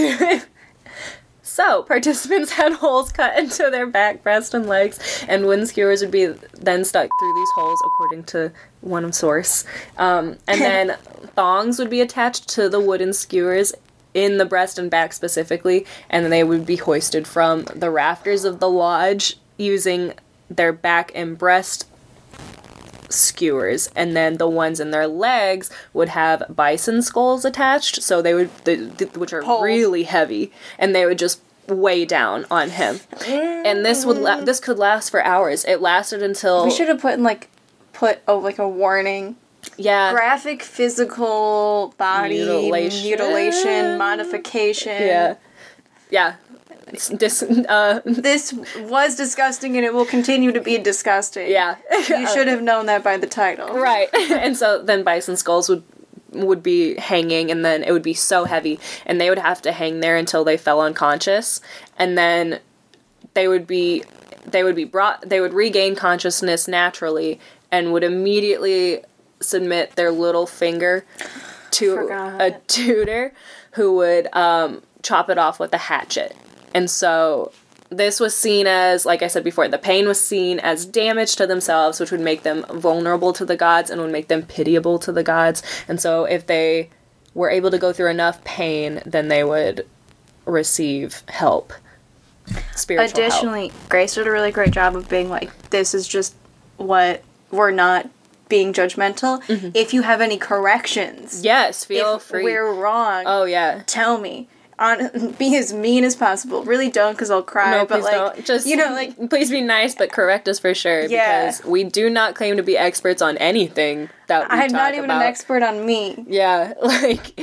So, participants had holes cut into their back, breast, and legs, and wooden skewers would be then stuck through these holes, according to one source. Um, and then thongs would be attached to the wooden skewers in the breast and back specifically, and then they would be hoisted from the rafters of the lodge using their back and breast skewers, and then the ones in their legs would have bison skulls attached, so they would the, the, which are Poles. really heavy, and they would just weigh down on him. And this would la- this could last for hours. It lasted until we should have put in like put oh like a warning. yeah Graphic physical body Mutilation. mutilation, modification. yeah yeah It's dis- uh, This was disgusting and it will continue to be disgusting. yeah You should have known that by the title. right. And so then bison skulls would would be hanging, and then it would be so heavy, and they would have to hang there until they fell unconscious, and then they would be they would be brought they would regain consciousness naturally and would immediately submit their little finger to Forgot. a tutor who would um, chop it off with a hatchet. And so this was seen as, like I said before, the pain was seen as damage to themselves, which would make them vulnerable to the gods and would make them pitiable to the gods. And so if they were able to go through enough pain, then they would receive help. Spiritual help. Additionally, Grace did a really great job of being like, this is just what we're not being judgmental. If you have any corrections, Yes, feel if free. we're wrong, Oh, yeah. tell me. On, be as mean as possible. Really don't, because I'll cry. No, but please like, don't. Just, you know, like, please be nice, but correct us for sure. Yeah. Because we do not claim to be experts on anything that we I'm talk not even about. an expert on me. Yeah, like,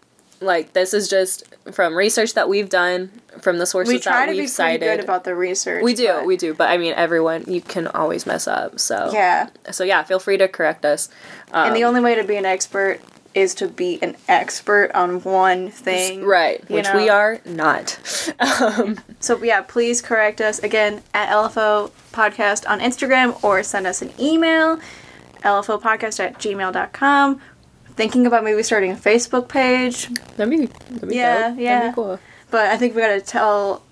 like this is just from research that we've done, from the sources We try that to be we've pretty cited. good about the research. we do, but- we do. But I mean, everyone, you can always mess up. So Yeah. so yeah, feel free to correct us. Um, And the only way to be an expert is to be an expert on one thing. right, you which know? we are not. um, So yeah, please correct us again at L F O Podcast on Instagram or send us an email, L F O podcast at gmail dot com. Thinking about maybe starting a Facebook page, that'd be, that'd be Yeah, dope. yeah. That'd be cool. but I think we gotta tell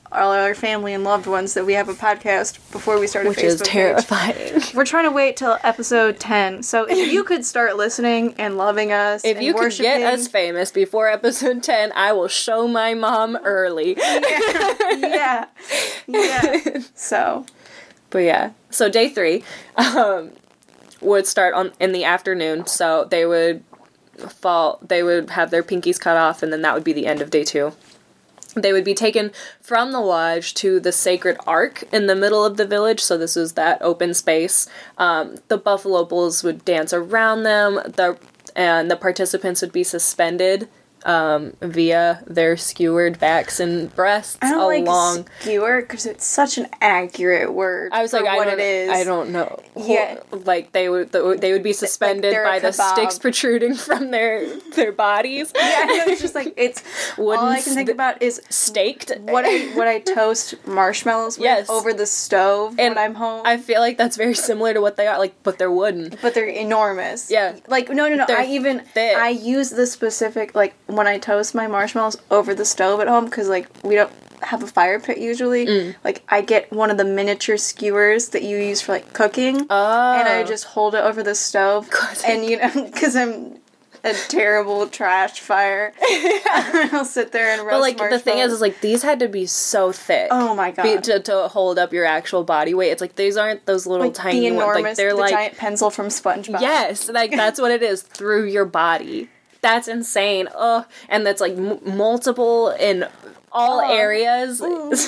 all our family and loved ones that we have a podcast before we start a Which Facebook is page. terrifying. We're trying to wait till episode ten. So if you could start listening and loving us, If and you could worshiping, get us famous before episode ten, I will show my mom early. yeah, yeah. So, But yeah, so day three um, would start on in the afternoon. So they would fall, they would have their pinkies cut off, and then that would be the end of day two. They would be taken from the lodge to the sacred ark in the middle of the village. So this was that open space. Um, the Buffalo Bulls would dance around them, the and the participants would be suspended um, via their skewered backs and breasts I don't along. like skewer because it's such an accurate word. I was like, for I what don't, it is. I don't know. Yeah. Like they would, they would be suspended they're by a the kebab. sticks protruding from their their bodies. Yeah, I know, it's just like it's. Wooden all I can think st- about is Staked. what I what I toast marshmallows with Yes. over the stove And when I'm home. I feel like that's very similar to what they are, like, but they're wooden. but they're enormous. Yeah. Like no, no, no. They're I even thick. I use the specific like when I toast my marshmallows over the stove at home because like we don't have a fire pit usually. Mm. Like I get one of the miniature skewers that you use for like cooking, Oh. and I just hold it over the stove, 'Cause and you know because I'm a terrible trash fire. I'll sit there and roast But like the thing is, marshmallows. is like these had to be so thick. Oh my god. be- to, to hold up your actual body weight. It's like these aren't those little like tiny the ones. enormous, Like they're the like giant pencil from SpongeBob. yes, like that's what it is through your body. That's insane. Ugh, and that's like m- multiple in all Oh. areas.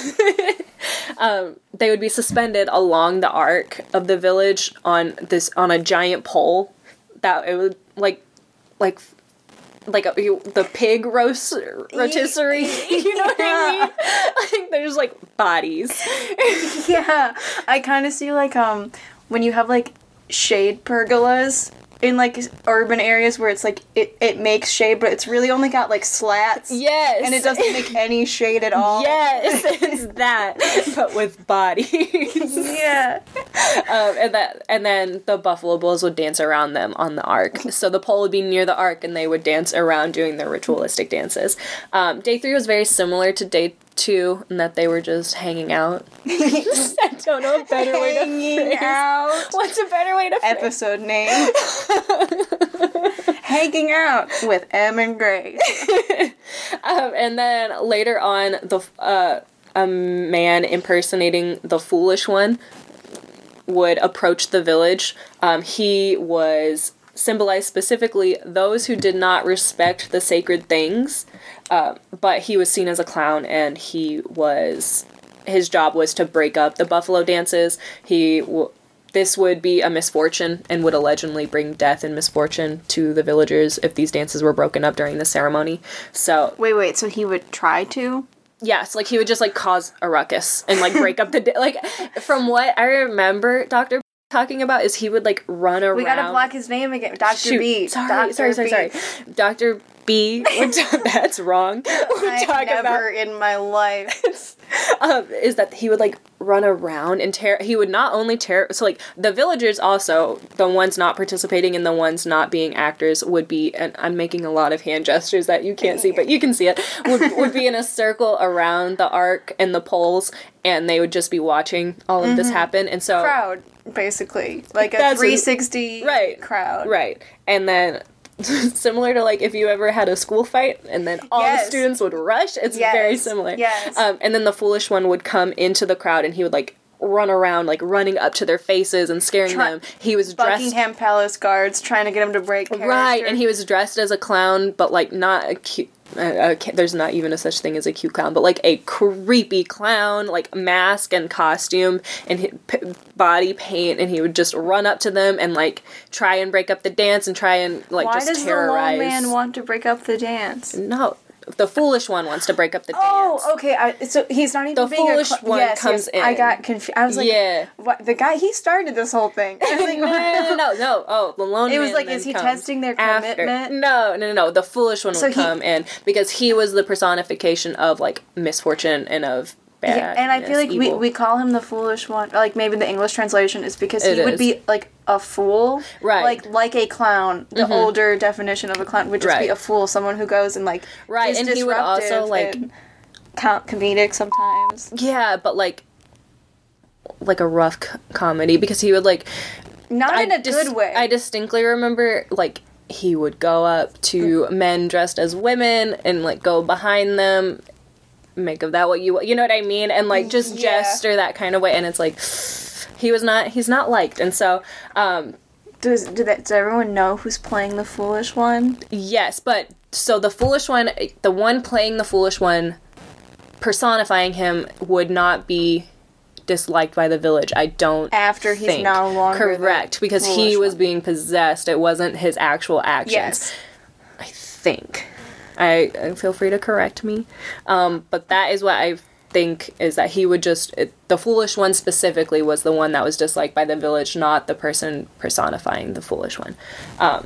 um, they would be suspended along the arc of the village on this on a giant pole. That it would like like. Like a, you, the pig roast rotisserie, you know what I mean? Like there's like bodies. Yeah, I kind of see like um when you have like shade pergolas in like urban areas where it's like it, it makes shade, but it's really only got like slats. Yes, And it doesn't make any shade at all. Yes, it's that, but with bodies. Yeah. Um, and that, and then the Buffalo Bulls would dance around them on the ark. So the pole would be near the ark, and they would dance around doing their ritualistic dances. Um, day three was very similar to day two, in that they were just hanging out. I don't know a better way to Hanging phrase. out. What's a better way to phrase? Episode name. Hanging out with Em and Grace. Um, and then later on, the uh, a man impersonating the Foolish One would approach the village. Um, he was symbolized specifically those who did not respect the sacred things, uh, but he was seen as a clown, and he was his job was to break up the buffalo dances. He w- this would be a misfortune and would allegedly bring death and misfortune to the villagers if these dances were broken up during the ceremony. So Wait, wait, so he would try to? yes, like he would just like cause a ruckus and like break up the da- like from what I remember Doctor talking about is he would like run around. We gotta block his name again. Doctor Shoot. B. Sorry, Doctor sorry, sorry, B. sorry. Doctor B. would t- that's wrong. Would I talk never about in my life. um, is that he would like run around and tear. He would not only tear. So like the villagers also, the ones not participating and the ones not being actors would be. And I'm making a lot of hand gestures that you can't see, but you can see it. Would would be in a circle around the ark and the poles, and they would just be watching all of this happen. And so Crowd, basically. Like a That's a- three sixty right. crowd. right, and then. Similar to like if you ever had a school fight and then all Yes. the students would rush, it's Yes. very similar. Yes. Um, and then the Foolish One would come into the crowd and he would like run around like running up to their faces and scaring Try- them. He was dressed Buckingham Palace guards trying to get him to break character. right, and he was dressed as a clown, but like not a cute. Uh, uh, there's not even a such thing as a cute clown, but like a creepy clown, like mask and costume and hi- p- body paint, and he would just run up to them and like try and break up the dance and try and like Why just does terrorize. the lone man want to break up the dance? No, the Foolish One wants to break up the dance. Oh, okay. I, so he's not even The being Foolish a cl- One yes, comes yes, I in. got confused. I was like, Yeah. what? The guy he started this whole thing. I was like, no, no, no, no. Oh, the lone It was man like, then is he comes testing their after. commitment? No, no, no, no. The Foolish One So would he- come in because he was the personification of like misfortune and of bad. Yeah, and I feel like we, we call him the foolish one. Like maybe the English translation is because he It would is. be like a fool, Right. Like like a clown. The Mhm. older definition of a clown would just be Right. a fool, someone who goes and like Right, is and he would also, disruptive like, and- com- comedic sometimes. Yeah, but like, like a rough c- comedy, because he would like, Not I in a dis- good way. I distinctly remember like he would go up to men dressed as women and like go behind them, make of that what you you know what I mean, and like just Yeah. gesture that kind of way, and it's like he was not he's not liked, and so um Does, do that, does everyone know who's playing the foolish one? yes, but so the foolish one, the one playing the foolish one, personifying him, would not be disliked by the village. I don't After he's think. no longer the correct, because he foolish was one. being possessed. It wasn't his actual actions. Yes. I think. I, I feel free to correct me. Um, but that is what I think, is that he would just it, the foolish one specifically was the one that was disliked by the village, not the person personifying the foolish one. Um,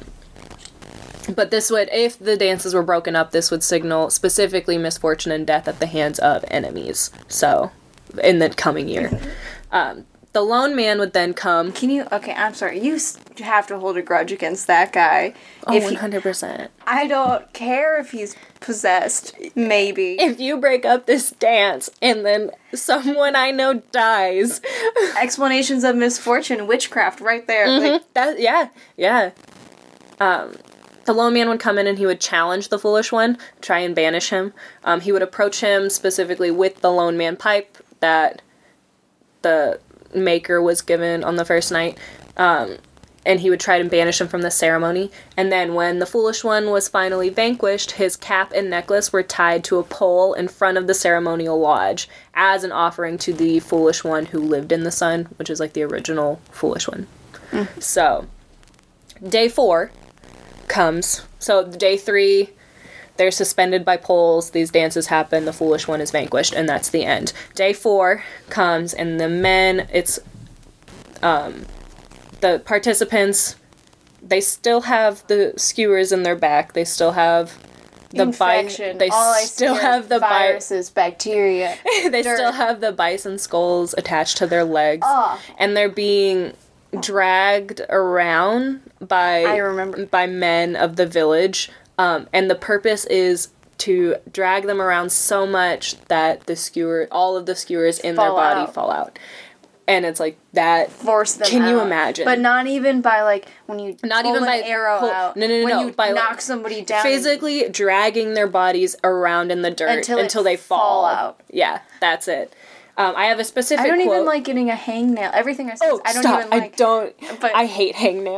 but this would, if the dances were broken up, this would signal specifically misfortune and death at the hands of enemies. So, in the coming year. Um, the lone man would then come. Can you? Okay, I'm sorry. You s- have to hold a grudge against that guy. Oh, If he- one hundred percent. I don't care if he's possessed. Maybe. If you break up this dance and then someone I know dies. Explanations of misfortune, witchcraft, right there. Like, that yeah, yeah. Um, the lone man would come in and he would challenge the foolish one, try and banish him. Um, he would approach him specifically with the lone man pipe that the maker was given on the first night. Um, and he would try to banish him from the ceremony. And then when the foolish one was finally vanquished, his cap and necklace were tied to a pole in front of the ceremonial lodge as an offering to the foolish one who lived in the sun, which is like the original foolish one. Mm. So, day four comes. So, day three, they're suspended by poles, these dances happen, the foolish one is vanquished, and that's the end. Day four comes, and the men, it's, um, the participants, they still have the skewers in their back, they still have the infection. Bi- they All I still see have the viruses, bi- bacteria. they dirt. still have the bison skulls attached to their legs, Oh. and they're being dragged around by I remember. by men of the village. Um, and the purpose is to drag them around so much that the skewer, all of the skewers in Fall their body out. fall out. And it's like that. Force them Can you out. imagine? But not even by, like, when you Not pull even an by arrow pull- out. no, no, no, when no, you by, like, knock somebody down. Physically dragging their bodies around in the dirt Until until, it they fall. fall out. Yeah, that's it. Um, I have a specific I don't quote. even like getting a hangnail. Everything I say, Oh, I don't stop. even like. I don't. but- I hate hangnails.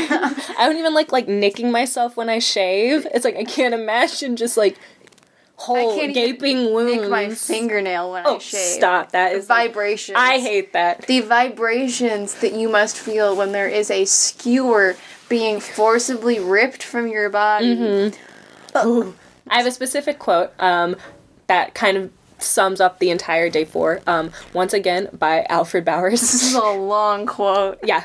I don't even like, like, nicking myself when I shave. It's like, I can't imagine just, like, whole can't even gaping wounds. Nick my fingernail when Oh, I shave. stop. That is... Vibrations. I hate that. The vibrations that you must feel when there is a skewer being forcibly ripped from your body. Mm-hmm. I have a specific quote um, that kind of sums up the entire day four. Um, once again, by Alfred Bowers. This is a long quote. Yeah.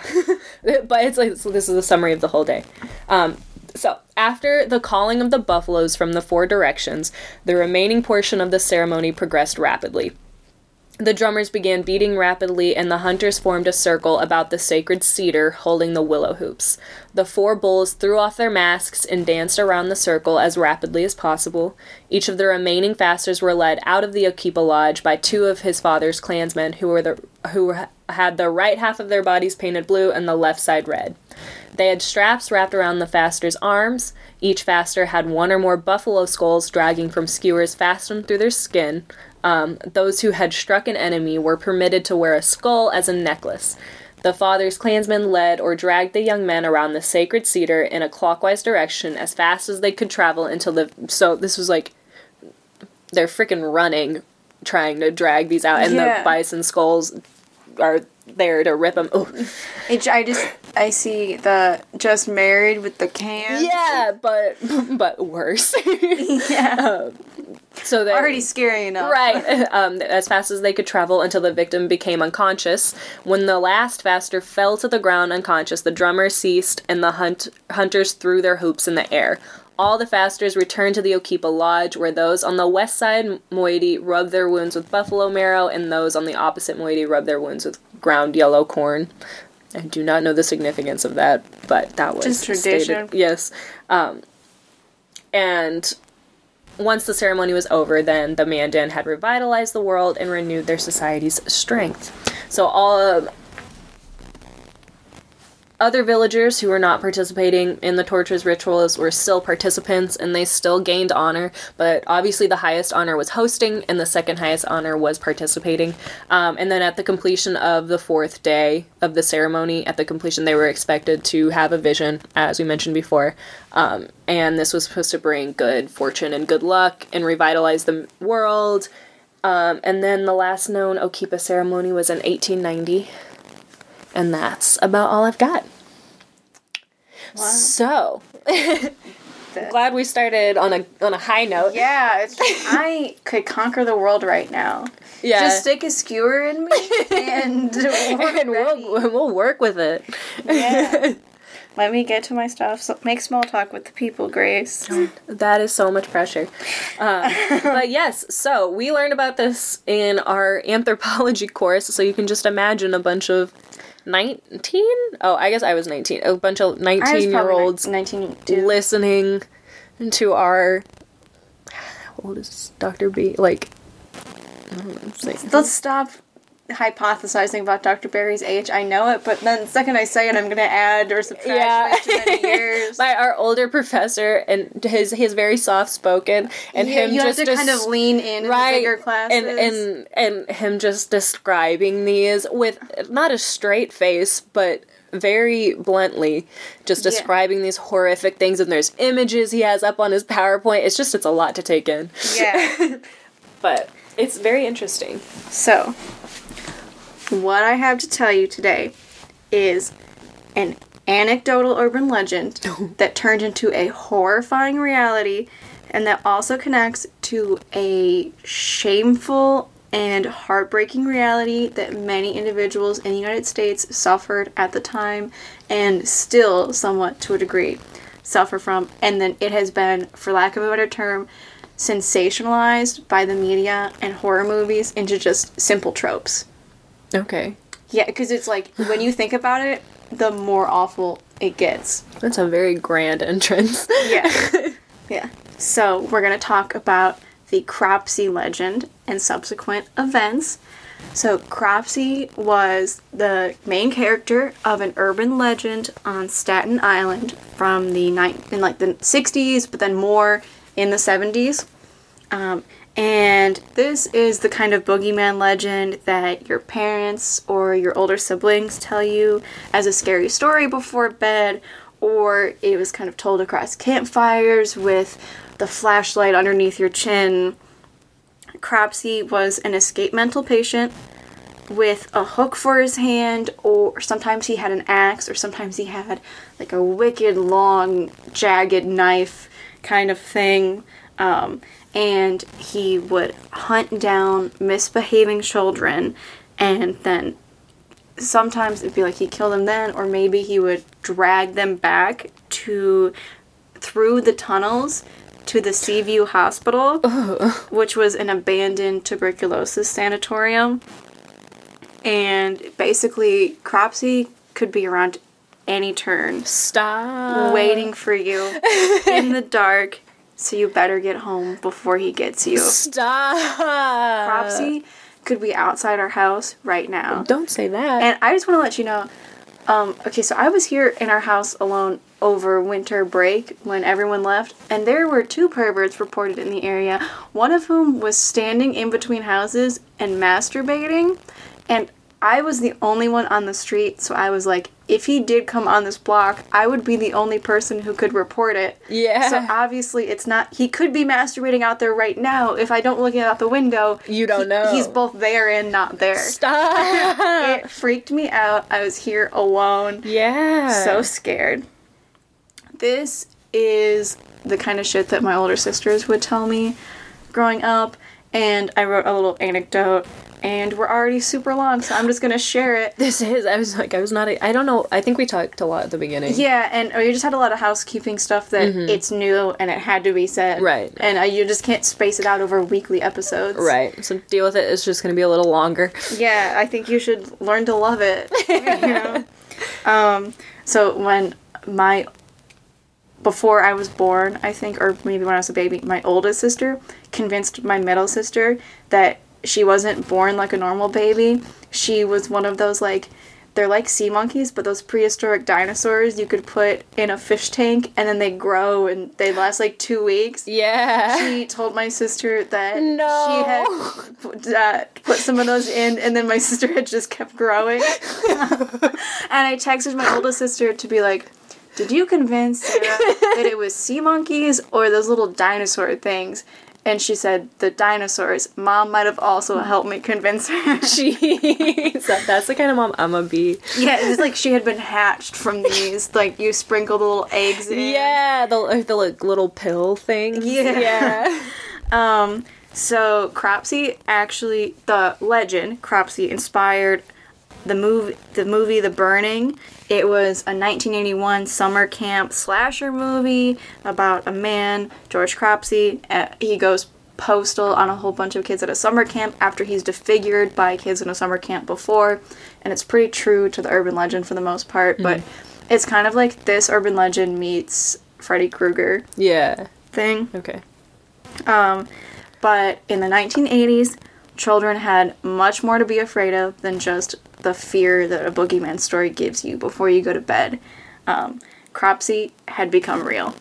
But it's like, so this is a summary of the whole day. Um, so, after the calling of the buffaloes from the four directions, the remaining portion of the ceremony progressed rapidly. The drummers began beating rapidly, and the hunters formed a circle about the sacred cedar, holding the willow hoops. The four bulls threw off their masks and danced around the circle as rapidly as possible. Each of the remaining fasters were led out of the Okipa Lodge by two of his father's clansmen, who were the who had the right half of their bodies painted blue and the left side red. They had straps wrapped around the fasters' arms. Each faster had one or more buffalo skulls dragging from skewers fastened through their skin. Um, those who had struck an enemy were permitted to wear a skull as a necklace. The father's clansmen led or dragged the young men around the sacred cedar in a clockwise direction as fast as they could travel until the... So this was like... They're freaking running, trying to drag these out, and Yeah. the bison skulls are there to rip them. Oh. It, I just, I see the just married with the can. Yeah, but but worse. Yeah. um, so they're Already scary enough. right um, as fast as they could travel until the victim became unconscious. When the last faster fell to the ground unconscious, the drummer ceased, and the hunt hunters threw their hoops in the air. All the fasters returned to the Okipa Lodge, where those on the west side moiety rubbed their wounds with buffalo marrow, and those on the opposite moiety rubbed their wounds with ground yellow corn. I do not know the significance of that, but that was Just tradition. stated. Yes. Um, and once the ceremony was over, then the Mandan had revitalized the world and renewed their society's strength. So all of other villagers who were not participating in the torches rituals were still participants, and they still gained honor, but obviously the highest honor was hosting, and the second highest honor was participating. Um, and then at the completion of the fourth day of the ceremony, at the completion, they were expected to have a vision, as we mentioned before, um, and this was supposed to bring good fortune and good luck and revitalize the world. Um, and then the last known Okipa ceremony was in eighteen ninety. And that's about all I've got. Wow. So, I'm glad we started on a on a high note. Yeah, it's just, I could conquer the world right now. Yeah. Just stick a skewer in me and, and we'll, we'll work with it. Yeah. Let me get to my stuff. So make small talk with the people, Grace. That is so much pressure. Um, but yes, so we learned about this in our anthropology course, so you can just imagine a bunch of nineteen? Oh, I guess I was nineteen. A bunch of nineteen-year-olds nineteen listening to our... How old is Doctor B? Like... I don't know, like, let's stop hypothesizing about Doctor Barry's age. I know it, but then the second I say it, I'm going to add or subtract yeah. too many years. By our older professor, and his his very soft spoken, and yeah, him you just have to dis- kind of lean in right, in the bigger classes, and and and him just describing these with not a straight face, but very bluntly, just describing yeah. these horrific things, and there's images he has up on his PowerPoint. It's just it's a lot to take in. Yeah, but it's very interesting. So, what I have to tell you today is an anecdotal urban legend that turned into a horrifying reality, and that also connects to a shameful and heartbreaking reality that many individuals in the United States suffered at the time, and still, somewhat to a degree, suffer from. And then it has been, for lack of a better term, sensationalized by the media and horror movies into just simple tropes. Okay. Yeah, because it's like, when you think about it, the more awful it gets. That's a very grand entrance. Yeah. Yeah. So, we're going to talk about the Cropsey legend and subsequent events. So, Cropsey was the main character of an urban legend on Staten Island from the ni- in like the sixties, but then more in the seventies. Um, and this is the kind of boogeyman legend that your parents or your older siblings tell you as a scary story before bed, or it was kind of told across campfires with the flashlight underneath your chin. Cropsey was an escape mental patient with a hook for his hand, or sometimes he had an axe, or sometimes he had like a wicked long jagged knife kind of thing. Um, and he would hunt down misbehaving children, and then sometimes it'd be like he'd kill them then, or maybe he would drag them back to through the tunnels to the Seaview Hospital, Ugh. which was an abandoned tuberculosis sanatorium. And basically, Cropsey could be around any turn. Stop. Waiting for you in the dark. So you better get home before he gets you. Stop! Cropsey could be outside our house right now. Don't say that. And I just want to let you know, um, okay, so I was here in our house alone over winter break when everyone left, and there were two perverts reported in the area, one of whom was standing in between houses and masturbating, and I was the only one on the street, so I was like, if he did come on this block, I would be the only person who could report it. Yeah. So obviously it's not, he could be masturbating out there right now. If I don't look out the window, you don't he, know. He's both there and not there. Stop! It freaked me out. I was here alone. Yeah. So scared. This is the kind of shit that my older sisters would tell me growing up, and I wrote a little anecdote. And we're already super long, so I'm just going to share it. This is, I was like, I was not, a, I don't know, I think we talked a lot at the beginning. Yeah, and we just had a lot of housekeeping stuff that mm-hmm. it's new and it had to be said. Right. And uh, you just can't space it out over weekly episodes. Right. So deal with it, it's just going to be a little longer. Yeah, I think you should learn to love it. You know? um, so when my before I was born, I think, or maybe when I was a baby, my oldest sister convinced my middle sister that she wasn't born like a normal baby. She was one of those, like, they're like sea monkeys, but those prehistoric dinosaurs you could put in a fish tank and then they grow and they last like two weeks. Yeah. She told my sister that No. she had put, uh, put some of those in and then my sister had just kept growing. And I texted my oldest sister to be like, did you convince Sarah that it was sea monkeys or those little dinosaur things? And she said, the dinosaurs. Mom might have also helped me convince her. Jeez. That, that's the kind of mom I'm gonna be. Yeah, it's like she had been hatched from these. Like, you sprinkle the little eggs in. Yeah, the, the like, little pill thing. Yeah. Yeah. Um, so Cropsey actually, the legend, Cropsey, inspired the movie, the movie The Burning. It was a nineteen eighty-one summer camp slasher movie about a man, George Cropsey. Uh, he goes postal on a whole bunch of kids at a summer camp after he's disfigured by kids in a summer camp before. And it's pretty true to the urban legend for the most part, mm. but it's kind of like this urban legend meets Freddy Krueger Yeah. thing. Okay. Um, but in the nineteen eighties, children had much more to be afraid of than just the fear that a boogeyman story gives you before you go to bed. Um, Cropsey had become real.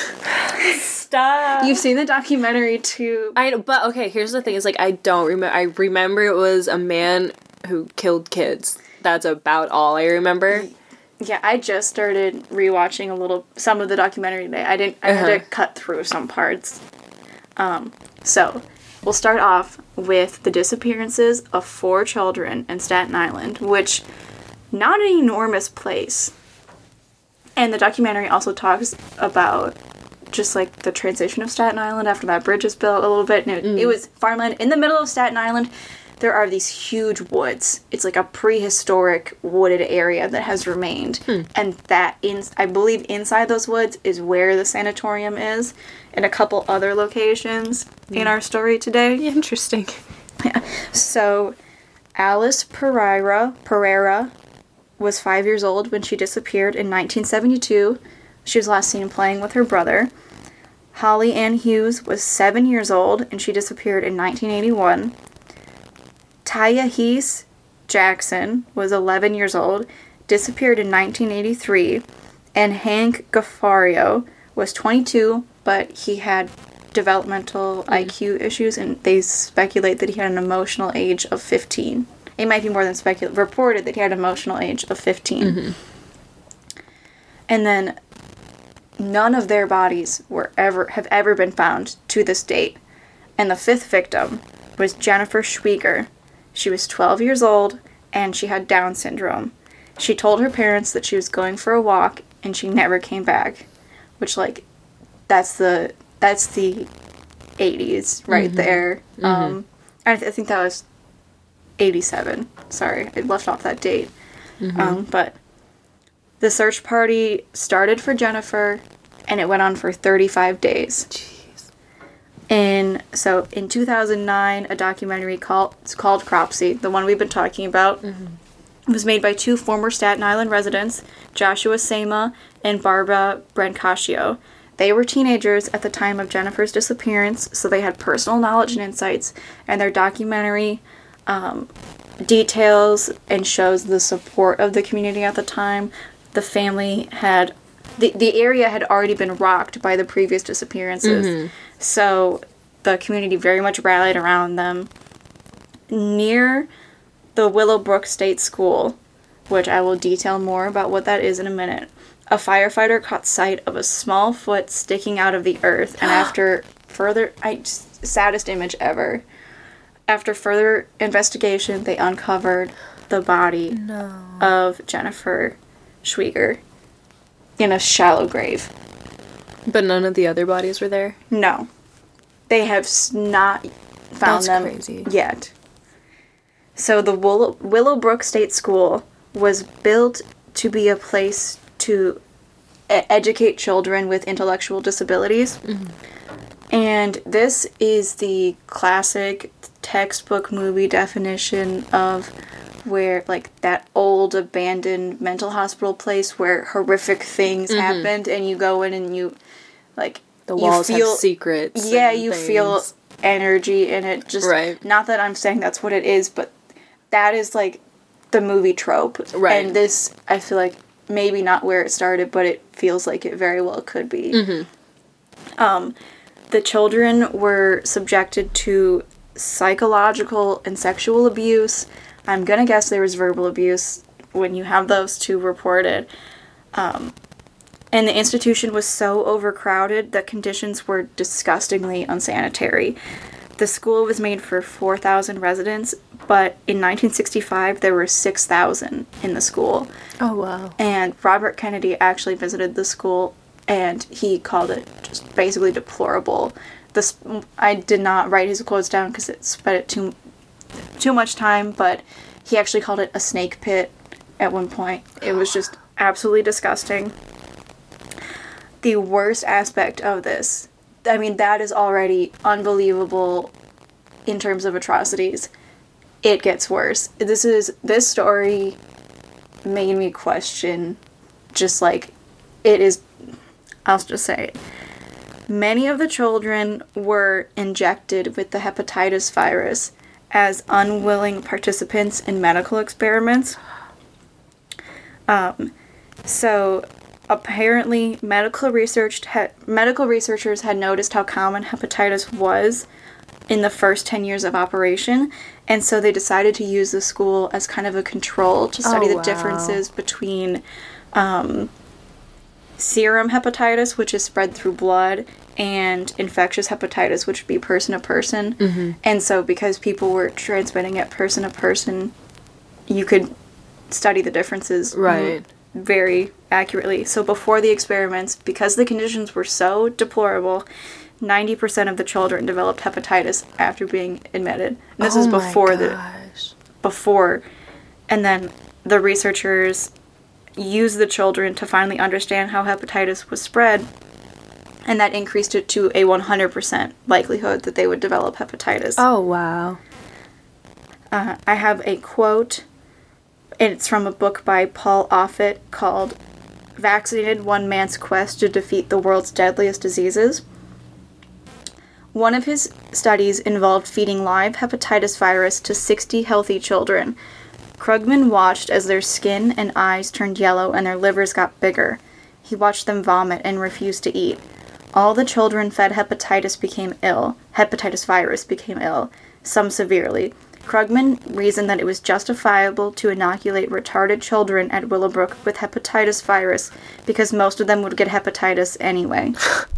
Stop. You've seen the documentary too. I know, but okay, here's the thing, is like, I don't remember, I remember it was a man who killed kids. That's about all I remember. Yeah, I just started rewatching a little, some of the documentary today. I didn't, I Uh-huh. had to cut through some parts. Um, so, we'll start off with the disappearances of four children in Staten Island, which, not an enormous place. And the documentary also talks about just, like, the transition of Staten Island after that bridge was built a little bit. And it, mm. it was farmland. In the middle of Staten Island, there are these huge woods. It's like a prehistoric wooded area that has remained. Hmm. And that, in, I believe inside those woods is where the sanatorium is, and a couple other locations mm. in our story today. Interesting. Yeah. So, Alice Pereira, Pereira was five years old when she disappeared in nineteen seventy-two. She was last seen playing with her brother. Holly Ann Hughes was seven years old, and she disappeared in nineteen eighty-one. Taya Heese Jackson was eleven years old, disappeared in nineteen eighty-three, and Hank Gaffario was twenty-two, but he had developmental mm. I Q issues, and they speculate that he had an emotional age of fifteen. It might be more than speculate. Reported that he had an emotional age of fifteen. Mm-hmm. And then none of their bodies were ever have ever been found to this date. And the fifth victim was Jennifer Schwieger. She was twelve years old, and she had Down syndrome. She told her parents that she was going for a walk, and she never came back. Which, like, that's the that's the eighties right mm-hmm. there. Mm-hmm. Um, I, th- I think that was eighty-seven. Sorry, I left off that date. Mm-hmm. Um, but the search party started for Jennifer, and it went on for thirty-five days. Jeez. In so in two thousand nine, a documentary called it's called Cropsey, the one we've been talking about, mm-hmm. was made by two former Staten Island residents, Joshua Sama and Barbara Brancaccio. They were teenagers at the time of Jennifer's disappearance, so they had personal knowledge and insights, and their documentary um, details and shows the support of the community at the time. The family had... The, the area had already been rocked by the previous disappearances, mm-hmm. so the community very much rallied around them. Near the Willowbrook State School, which I will detail more about what that is in a minute, a firefighter caught sight of a small foot sticking out of the earth, and after further... I, saddest image ever. After further investigation, they uncovered the body no. of Jennifer Schwieger in a shallow grave. But none of the other bodies were there? No. They have not found That's them crazy. yet. So the Willow- Willowbrook State School was built to be a place to e- educate children with intellectual disabilities. Mm-hmm. And this is the classic textbook movie definition of where, like, that old abandoned mental hospital place where horrific things mm-hmm. happened, and you go in and you, like, the walls you feel, have secrets. Yeah, you things. feel energy in it. Just, right. Not that I'm saying that's what it is, but that is, like, the movie trope. Right. And this, I feel like, maybe not where it started, but it feels like it very well could be. Mm-hmm. Um, the children were subjected to psychological and sexual abuse. I'm gonna guess there was verbal abuse when you have those two reported. Um, and the institution was so overcrowded that conditions were disgustingly unsanitary. The school was made for four thousand residents, but in nineteen sixty-five there were six thousand in the school. Oh, wow. And Robert Kennedy actually visited the school, and he called it just basically deplorable. This, I did not write his quotes down because it spent it too, too much time, but he actually called it a snake pit at one point. It was just absolutely disgusting. The worst aspect of this, I mean, that is already unbelievable in terms of atrocities. It gets worse. This is, this story made me question, just like, it is, I'll just say it. Many of the children were injected with the hepatitis virus as unwilling participants in medical experiments. Um, so apparently medical research ha- medical researchers had noticed how common hepatitis was in the first ten years of operation, and so they decided to use the school as kind of a control to study oh, the wow. differences between um, serum hepatitis, which is spread through blood, and infectious hepatitis, which would be person to person. Mm-hmm. And so because people were transmitting it person to person, you could study the differences right. very accurately. So before the experiments, because the conditions were so deplorable, ninety percent of the children developed hepatitis after being admitted. And this oh is before my the gosh. before and then the researchers used the children to finally understand how hepatitis was spread, and that increased it to a one hundred percent likelihood that they would develop hepatitis. Oh, wow. Uh, I have a quote, and it's from a book by Paul Offit called Vaccinated: One Man's Quest to Defeat the World's Deadliest Diseases. One of his studies involved feeding live hepatitis virus to sixty healthy children. Krugman watched as their skin and eyes turned yellow and their livers got bigger. He watched them vomit and refused to eat. All the children fed hepatitis became ill. Hepatitis virus became ill, some severely. Krugman reasoned that it was justifiable to inoculate retarded children at Willowbrook with hepatitis virus because most of them would get hepatitis anyway.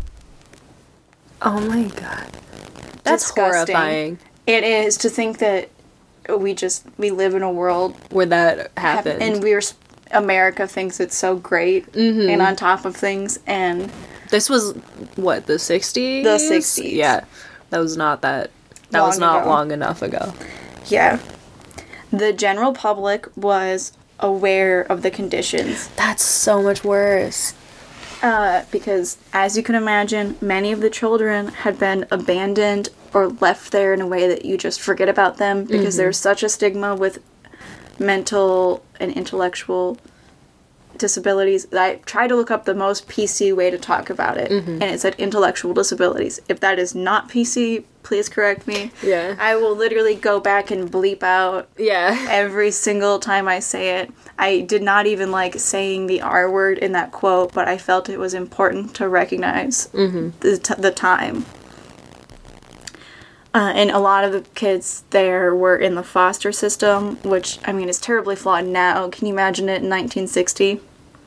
Oh my god. That's Disgusting. horrifying. It is, to think that we just, we live in a world where that happened. And we're, America thinks it's so great mm-hmm. and on top of things, and... This was, what, the sixties? The sixties. Yeah. That was not that, that long was not ago. long enough ago. Yeah. The general public was aware of the conditions. That's so much worse. Uh, because, as you can imagine, many of the children had been abandoned or left there in a way that you just forget about them, because mm-hmm. there's such a stigma with mental and intellectual disabilities. I tried to look up the most P C way to talk about it, mm-hmm. and it said intellectual disabilities. If that is not P C, please correct me. Yeah. I will literally go back and bleep out yeah. every single time I say it. I did not even like saying the R word in that quote, but I felt it was important to recognize mm-hmm. the, t- the time. Uh, and a lot of the kids there were in the foster system, which, I mean, is terribly flawed now. Can you imagine it in nineteen sixty?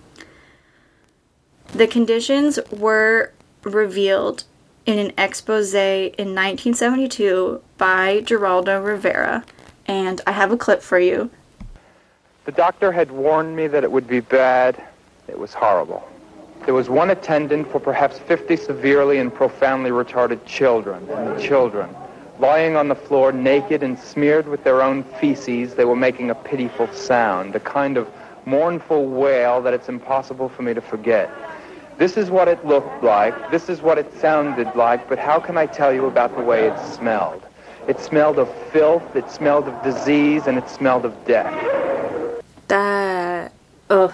The conditions were revealed in an expose in nineteen seventy-two by Geraldo Rivera, and I have a clip for you. The doctor had warned me that it would be bad. It was horrible. There was one attendant for perhaps fifty severely and profoundly retarded children, and the children, lying on the floor naked and smeared with their own feces, they were making a pitiful sound, a kind of mournful wail that it's impossible for me to forget. This is what it looked like, this is what it sounded like, but how can I tell you about the way it smelled? It smelled of filth, it smelled of disease, and it smelled of death. That... Ugh.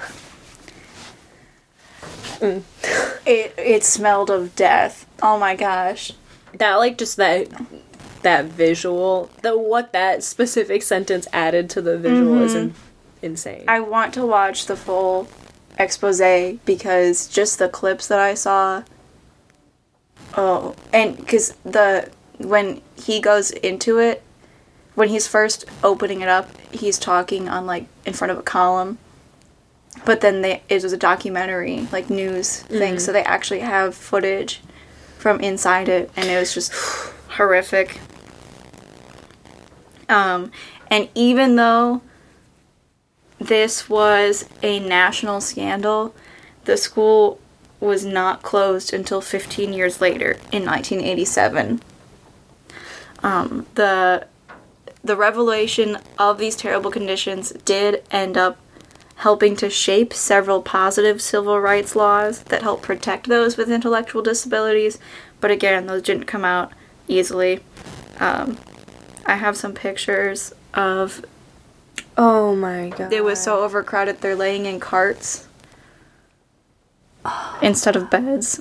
Mm. It it smelled of death. Oh my gosh. That, like, just that that visual, the what that specific sentence added to the visual mm-hmm. is in, insane. I want to watch the full expose because just the clips that I saw, oh, and because the, when he goes into it, when he's first opening it up, he's talking on, like, in front of a column. But then they, it was a documentary, like, news thing, mm-hmm. so they actually have footage from inside it, and it was just horrific. Um, and even though this was a national scandal, the school was not closed until fifteen years later, in nineteen eighty-seven. Um, the, the revelation of these terrible conditions did end up helping to shape several positive civil rights laws that help protect those with intellectual disabilities, but again, those didn't come out easily. Um, I have some pictures of... Oh my god. It was so overcrowded, they're laying in carts instead of beds.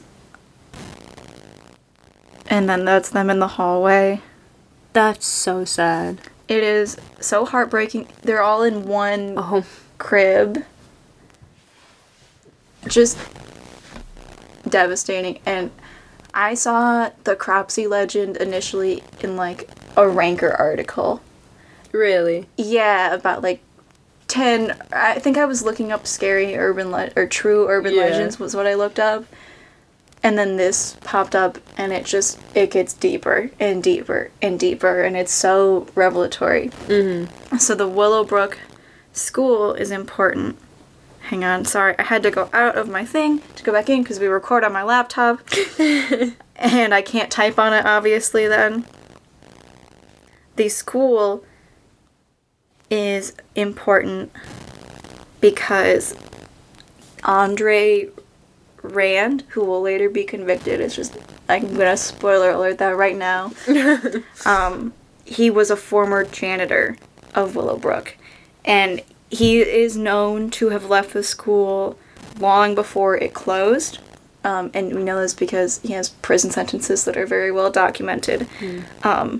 And then that's them in the hallway. That's so sad. It is so heartbreaking. They're all in one... Oh. crib. Just devastating. And I saw the Cropsey legend initially in, like, a Ranker article. Really? Yeah, about, like, ten... I think I was looking up scary urban... Le- or true urban yeah. legends was what I looked up. And then this popped up, and it just... It gets deeper and deeper and deeper, and it's so revelatory. Mm-hmm. So the Willowbrook School is important. Hang on, sorry, I had to go out of my thing to go back in because we record on my laptop. And I can't type on it, obviously, then. The school is important because Andre Rand, who will later be convicted, it's just, I'm gonna spoiler alert that right now. um, he was a former janitor of Willowbrook. And he is known to have left the school long before it closed. Um, and we know this because he has prison sentences that are very well documented. Mm. Um,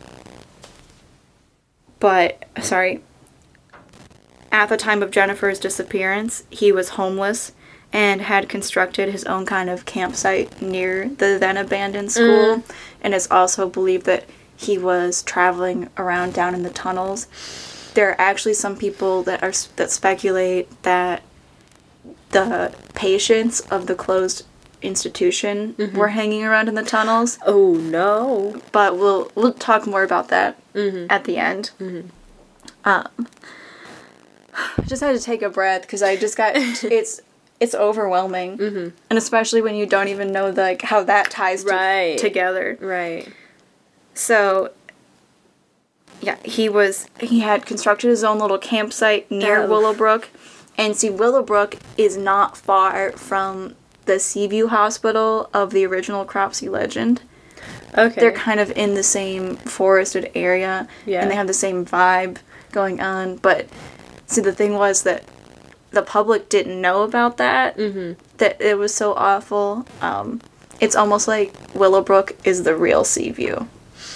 but, sorry, at the time of Jennifer's disappearance, he was homeless and had constructed his own kind of campsite near the then abandoned school. Mm. And it's also believed that he was traveling around down in the tunnels. There are actually some people that are that speculate that the patients of the closed institution mm-hmm. were hanging around in the tunnels. Oh no! But we'll we'll talk more about that mm-hmm. at the end. Mm-hmm. Um, I just had to take a breath because I just got it's it's overwhelming, mm-hmm. and especially when you don't even know like how that ties right. to, together. Right. So. Yeah, he was, he had constructed his own little campsite near oh. Willowbrook. And see, Willowbrook is not far from the Seaview Hospital of the original Cropsey legend. Okay. They're kind of in the same forested area. Yeah. And they have the same vibe going on. But, see, the thing was that the public didn't know about that. Mm-hmm. That it was so awful. Um, it's almost like Willowbrook is the real Seaview.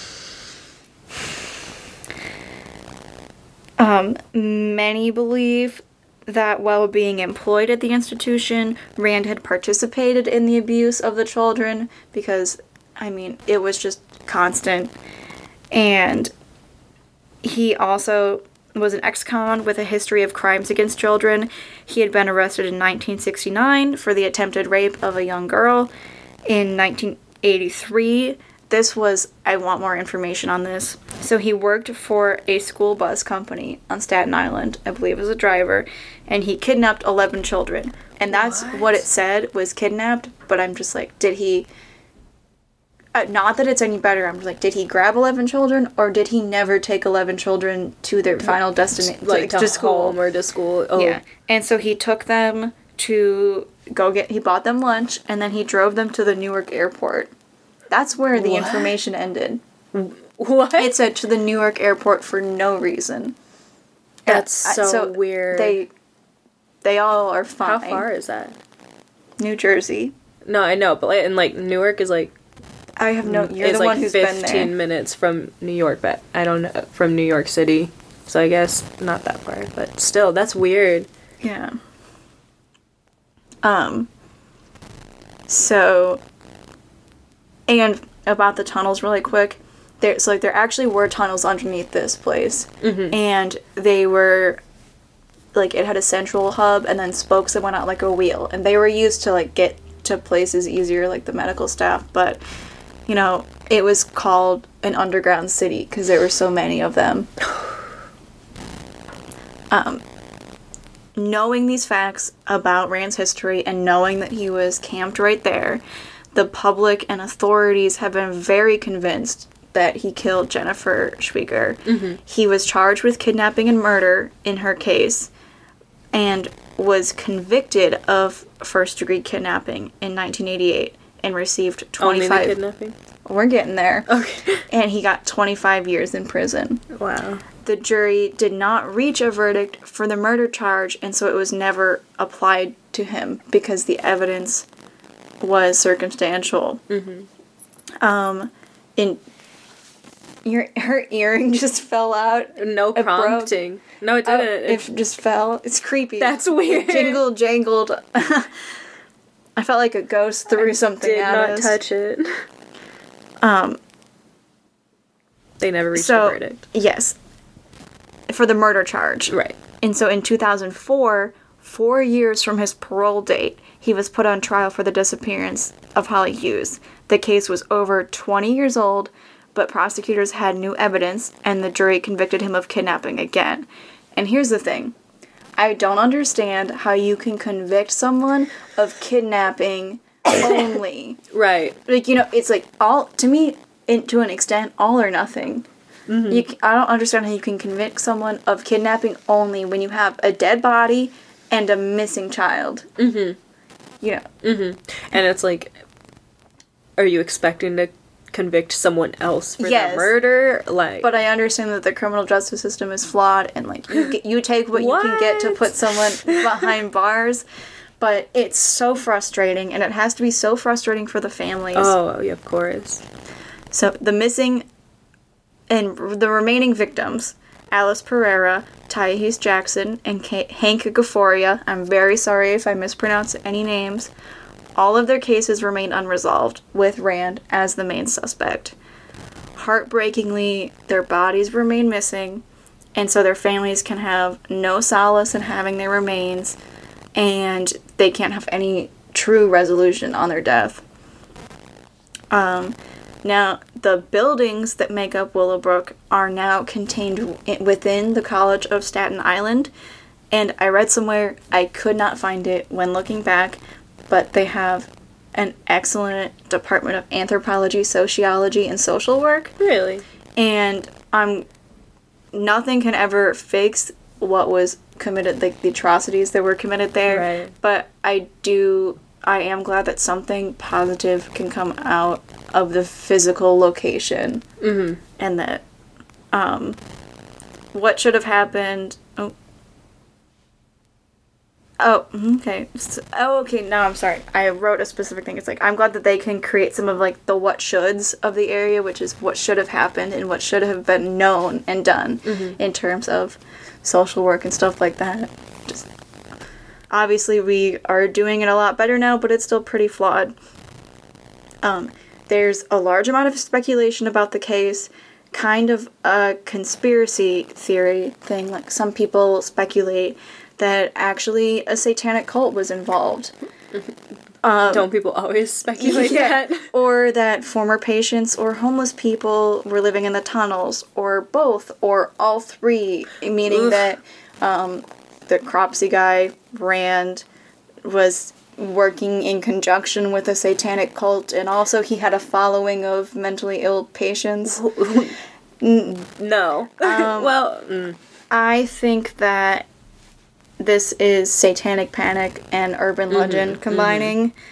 Um, many believe that while being employed at the institution, Rand had participated in the abuse of the children because, I mean, it was just constant. And he also was an ex-con with a history of crimes against children. He had been arrested in nineteen sixty-nine for the attempted rape of a young girl. In nineteen eighty-three, this was, I want more information on this. So he worked for a school bus company on Staten Island, I believe as a driver, and he kidnapped eleven children. And that's what, what it said, was kidnapped, but I'm just like, did he, uh, not that it's any better, I'm just like, did he grab eleven children, or did he never take eleven children to their final destination, like to, to school? Home or to school. Oh. Yeah, and so he took them to go get, he bought them lunch, and then he drove them to the Newark airport. That's where the what? information ended. What? It said to the Newark airport for no reason. That's Uh, so, weird. They, they all are fine. How far is that? New Jersey. No, I know, but like, and like Newark is like I have no. You're is the like one who's been there. fifteen minutes from New York, but I don't know from New York City, so I guess not that far. But still, that's weird. Yeah. Um. So. And about the tunnels, really quick. There, so like there actually were tunnels underneath this place, Mm-hmm. and they were. Like it had a central hub and then spokes that went out like a wheel, and they were used to like get to places easier, like the medical staff. But you know, it was called an underground city because there were so many of them. Um, knowing these facts about Rand's history and knowing that he was camped right there, the public and authorities have been very convinced that he killed Jennifer Schwieger. Mm-hmm. He was charged with kidnapping and murder in her case and was convicted of first-degree kidnapping in nineteen eighty-eight and received twenty-five... Only the kidnapping? We're getting there. Okay. And he got twenty-five years in prison. Wow. The jury did not reach a verdict for the murder charge, and so it was never applied to him because the evidence was circumstantial. Mm-hmm. Um, in your her earring just fell out. No It broke. prompting. No, it Oh, didn't. it just fell. It's creepy. That's weird. It jingled, jangled. I felt like a ghost threw something Did at not us. touch it. Um. They never reached So a verdict. yes, for the murder charge. Right. And so in two thousand four, four years from his parole date, he was put on trial for the disappearance of Holly Hughes. The case was over twenty years old, but prosecutors had new evidence, and the jury convicted him of kidnapping again. And here's the thing. I don't understand how you can convict someone of kidnapping only. Right. Like, you know, it's like all, to me, in, to an extent, all or nothing. Mm-hmm. You, I don't understand how you can convict someone of kidnapping only when you have a dead body and a missing child. Mm-hmm. You know. Mm-hmm. And it's like, are you expecting to convict someone else for Yes. the murder? Like, But I understand that the criminal justice system is flawed, and like you get, you take what, What? you can get to put someone behind bars. But it's so frustrating, and it has to be so frustrating for the families. oh, yeah, of course. So the missing and the remaining victims, Alice Pereira, Tyahese Jackson, and K- Hank Gaforia, I'm very sorry if I mispronounce any names, all of their cases remain unresolved, with Rand as the main suspect. Heartbreakingly, their bodies remain missing, and so their families can have no solace in having their remains, and they can't have any true resolution on their death. Um, now, the buildings that make up Willowbrook are now contained w- within the College of Staten Island, and I read somewhere, I could not find it when looking back, but they have an excellent Department of Anthropology, Sociology, and Social Work. Really? And I'm nothing can ever fix what was committed, like the atrocities that were committed there. Right. But I do, I am glad that something positive can come out of the physical location, Mm-hmm. and that um, what should have happened. Oh. Oh, okay. So, oh, okay. Now I'm sorry. I wrote a specific thing. It's like, I'm glad that they can create some of like the what shoulds of the area, which is what should have happened and what should have been known and done Mm-hmm. in terms of social work and stuff like that. Just obviously we are doing it a lot better now, but it's still pretty flawed. Um, there's a large amount of speculation about the case, kind of a conspiracy theory thing. Like some people speculate that actually a satanic cult was involved. Um, Don't people always speculate yeah. that? Or that former patients or homeless people were living in the tunnels, or both, or all three, meaning Oof. that um, the Cropsey guy, Rand, was working in conjunction with a satanic cult, and also he had a following of mentally ill patients. No. Um, well, mm. I think that this is satanic panic and urban legend combining.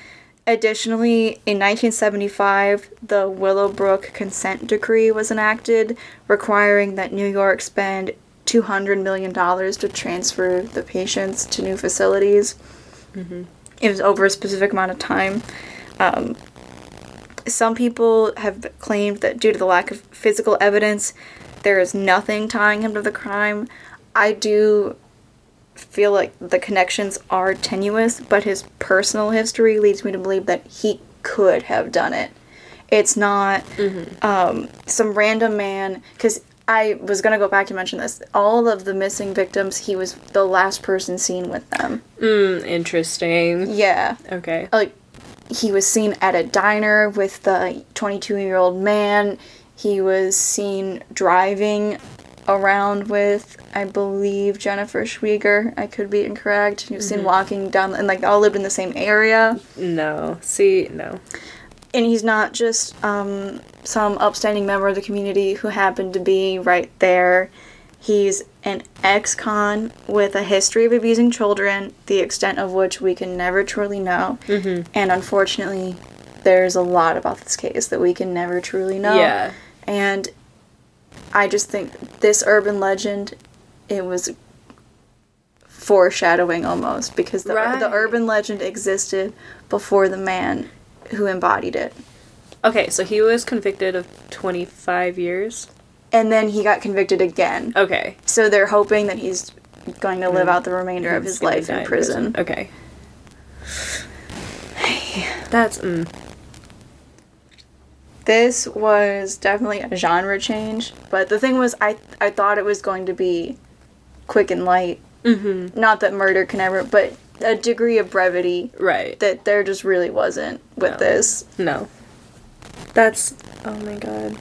Additionally, in nineteen seventy-five, the Willowbrook Consent Decree was enacted, requiring that New York spend two hundred million dollars to transfer the patients to new facilities. Mm-hmm. It was over a specific amount of time. Um, some people have claimed that due to the lack of physical evidence, there is nothing tying him to the crime. I do feel like the connections are tenuous, but his personal history leads me to believe that he could have done it. It's not mm-hmm. um, some random man, because I was going to go back to mention this. All of the missing victims, he was the last person seen with them. Mm, interesting. Yeah. Okay. Like, he was seen at a diner with the twenty-two-year-old man. He was seen driving around with, I believe, Jennifer Schwieger. I could be incorrect. He was mm-hmm. seen walking down, and, like, all lived in the same area. No. See, no. And he's not just um, some upstanding member of the community who happened to be right there. He's an ex-con with a history of abusing children, the extent of which we can never truly know. Mm-hmm. And unfortunately, there's a lot about this case that we can never truly know. Yeah. And I just think this urban legend, it was foreshadowing almost, because the, right. the urban legend existed before the man who embodied it. Okay, so he was convicted of twenty-five years? And then he got convicted again. Okay. So they're hoping that he's going to live out the remainder of his life in prison. in prison. Okay. That's, mm. This was definitely a genre change, but the thing was, I I thought it was going to be quick and light. Mm-hmm. Not that murder can ever, but a degree of brevity. Right. That there just really wasn't with no. this. No. That's, oh my god.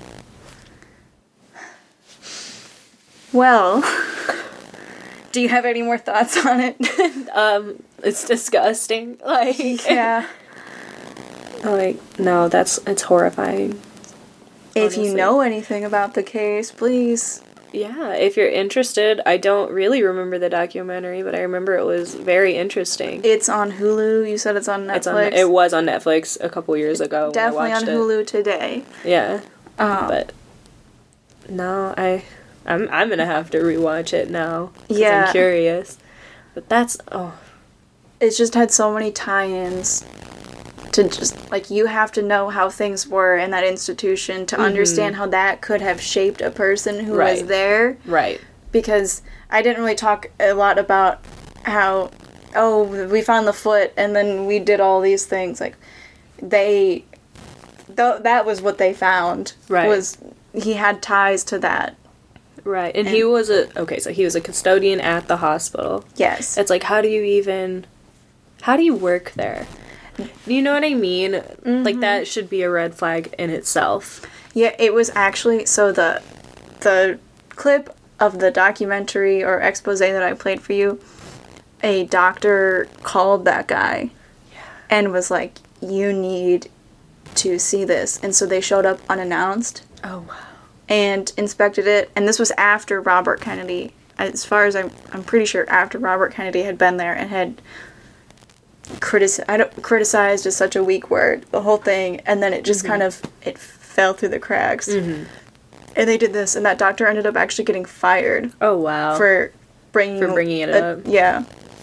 Well, do you have any more thoughts on it? um, it's disgusting. Like, yeah. Like, no, that's, it's horrifying. If honestly. you know anything about the case, please. Yeah, if you're interested. I don't really remember the documentary, but I remember it was very interesting. It's on Hulu. You said it's on Netflix. It's on, it was on Netflix a couple years ago. Definitely when I watched on Hulu it. today. Yeah. Um, but no, I, I'm I'm gonna have to rewatch it now. Yeah. I'm curious. But that's oh. It's just had so many tie-ins. To just, like, you have to know how things were in that institution to mm-hmm. understand how that could have shaped a person who right. was there. Right. Because I didn't really talk a lot about how, oh, we found the foot and then we did all these things. Like, they, th- that was what they found. Right. Was, he had ties to that. Right. And, and he was a, okay, so he was a custodian at the hospital. Yes. It's like, how do you even, how do you work there? You know what I mean? Mm-hmm. Like, that should be a red flag in itself. Yeah, it was actually, so the the clip of the documentary or expose that I played for you, a doctor called that guy yeah. and was like, you need to see this. And so they showed up unannounced. Oh, wow. And inspected it. And this was after Robert Kennedy, as far as I'm, I'm pretty sure after Robert Kennedy had been there and had Critic- I don't criticized is such a weak word, the whole thing, and then it just mm-hmm. kind of it fell through the cracks. Mm-hmm. And they did this, and that doctor ended up actually getting fired. Oh wow! For bringing for bringing it a, up, yeah.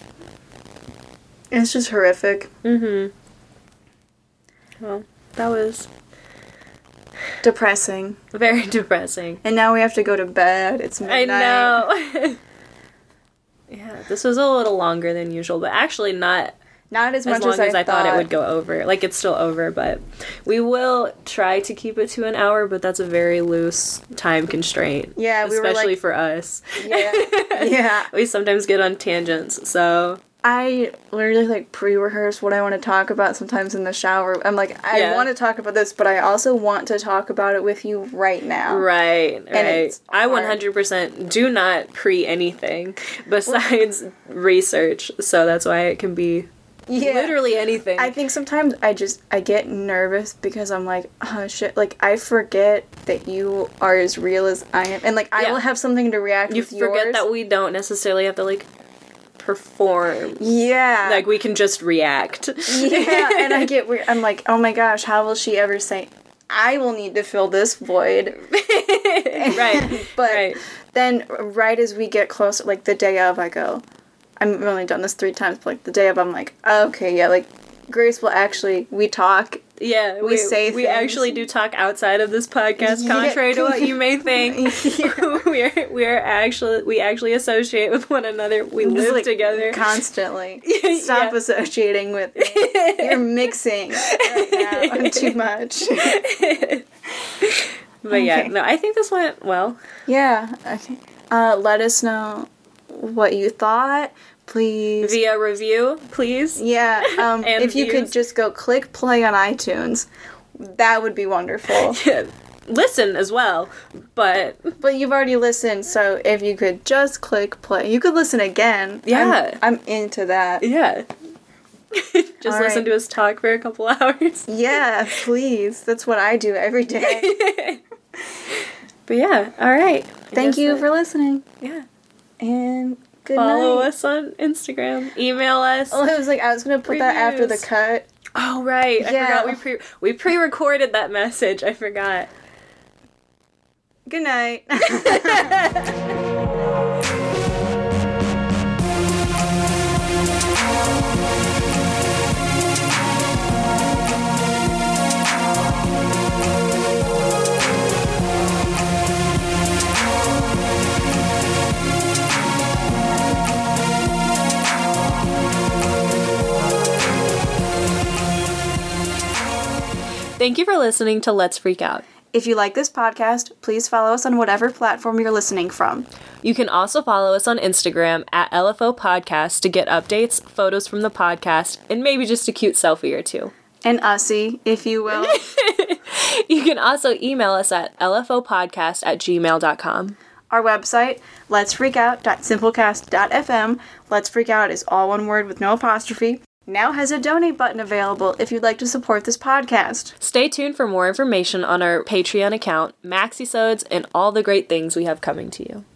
It's just horrific. Mm-hmm. Well, that was depressing. Very depressing. And now we have to go to bed. It's midnight. I know. Yeah, this was a little longer than usual, but actually not. Not as much as long as, as I, I thought. thought it would go over. Like, it's still over, but we will try to keep it to an hour, but that's a very loose time constraint. Yeah, we were especially like, for us. Yeah. Yeah. We sometimes get on tangents, so. I literally, like, pre-rehearse what I want to talk about sometimes in the shower. I'm like, I yeah. want to talk about this, but I also want to talk about it with you right now. Right, and right. It's I one hundred percent do not pre-anything besides well, research, so that's why it can be yeah. literally anything. I think sometimes I just, I get nervous because I'm like, oh shit, like, I forget that you are as real as I am, and, like, I yeah. will have something to react you with forget yours. that we don't necessarily have to, like, perform. Yeah. Like, we can just react. Yeah, and I get weird. I'm like, oh my gosh, how will she ever say, I will need to fill this void? Right. But right. then right as we get closer, like the day of, I go, I've only done this three times, but like the day of, I'm like, okay, yeah, like Grace will actually, we talk. Yeah, we, we say we things. actually do talk outside of this podcast, Yeah. contrary to what you may think. Yeah. we're we're actually we actually associate with one another. We live like, together constantly. Stop Yeah. associating with me. You're mixing right now too much. But yeah, Okay. no, I think this went well. Yeah. Okay. Uh, let us know what you thought, please. Via review, please. Yeah. Um, And if you could views. just go click play on iTunes, that would be wonderful. Yeah. Listen as well, but But you've already listened, so if you could just click play, you could listen again. Yeah. I'm, I'm into that. yeah. Just All listen right. to us talk for a couple hours. Yeah, please. That's what I do every day. But yeah, all right. I Thank guess you that- for listening. yeah. And good Follow night. us on Instagram. Email us. Oh, I was like, I was gonna put that after the Reviews. cut. Oh right, I Yeah. forgot we pre we pre-recorded that message. I forgot. Good night. Thank you for listening to Let's Freak Out. If you like this podcast, please follow us on whatever platform you're listening from. You can also follow us on Instagram at L F O Podcast to get updates, photos from the podcast, and maybe just a cute selfie or two. And Ussy, if you will. You can also email us at L F O podcast at gmail dot com. Our website, let's freak out dot simplecast dot f m. Let's Freak Out is all one word with no apostrophe. Now has a donate button available if you'd like to support this podcast. Stay tuned for more information on our Patreon account, Maxisodes, and all the great things we have coming to you.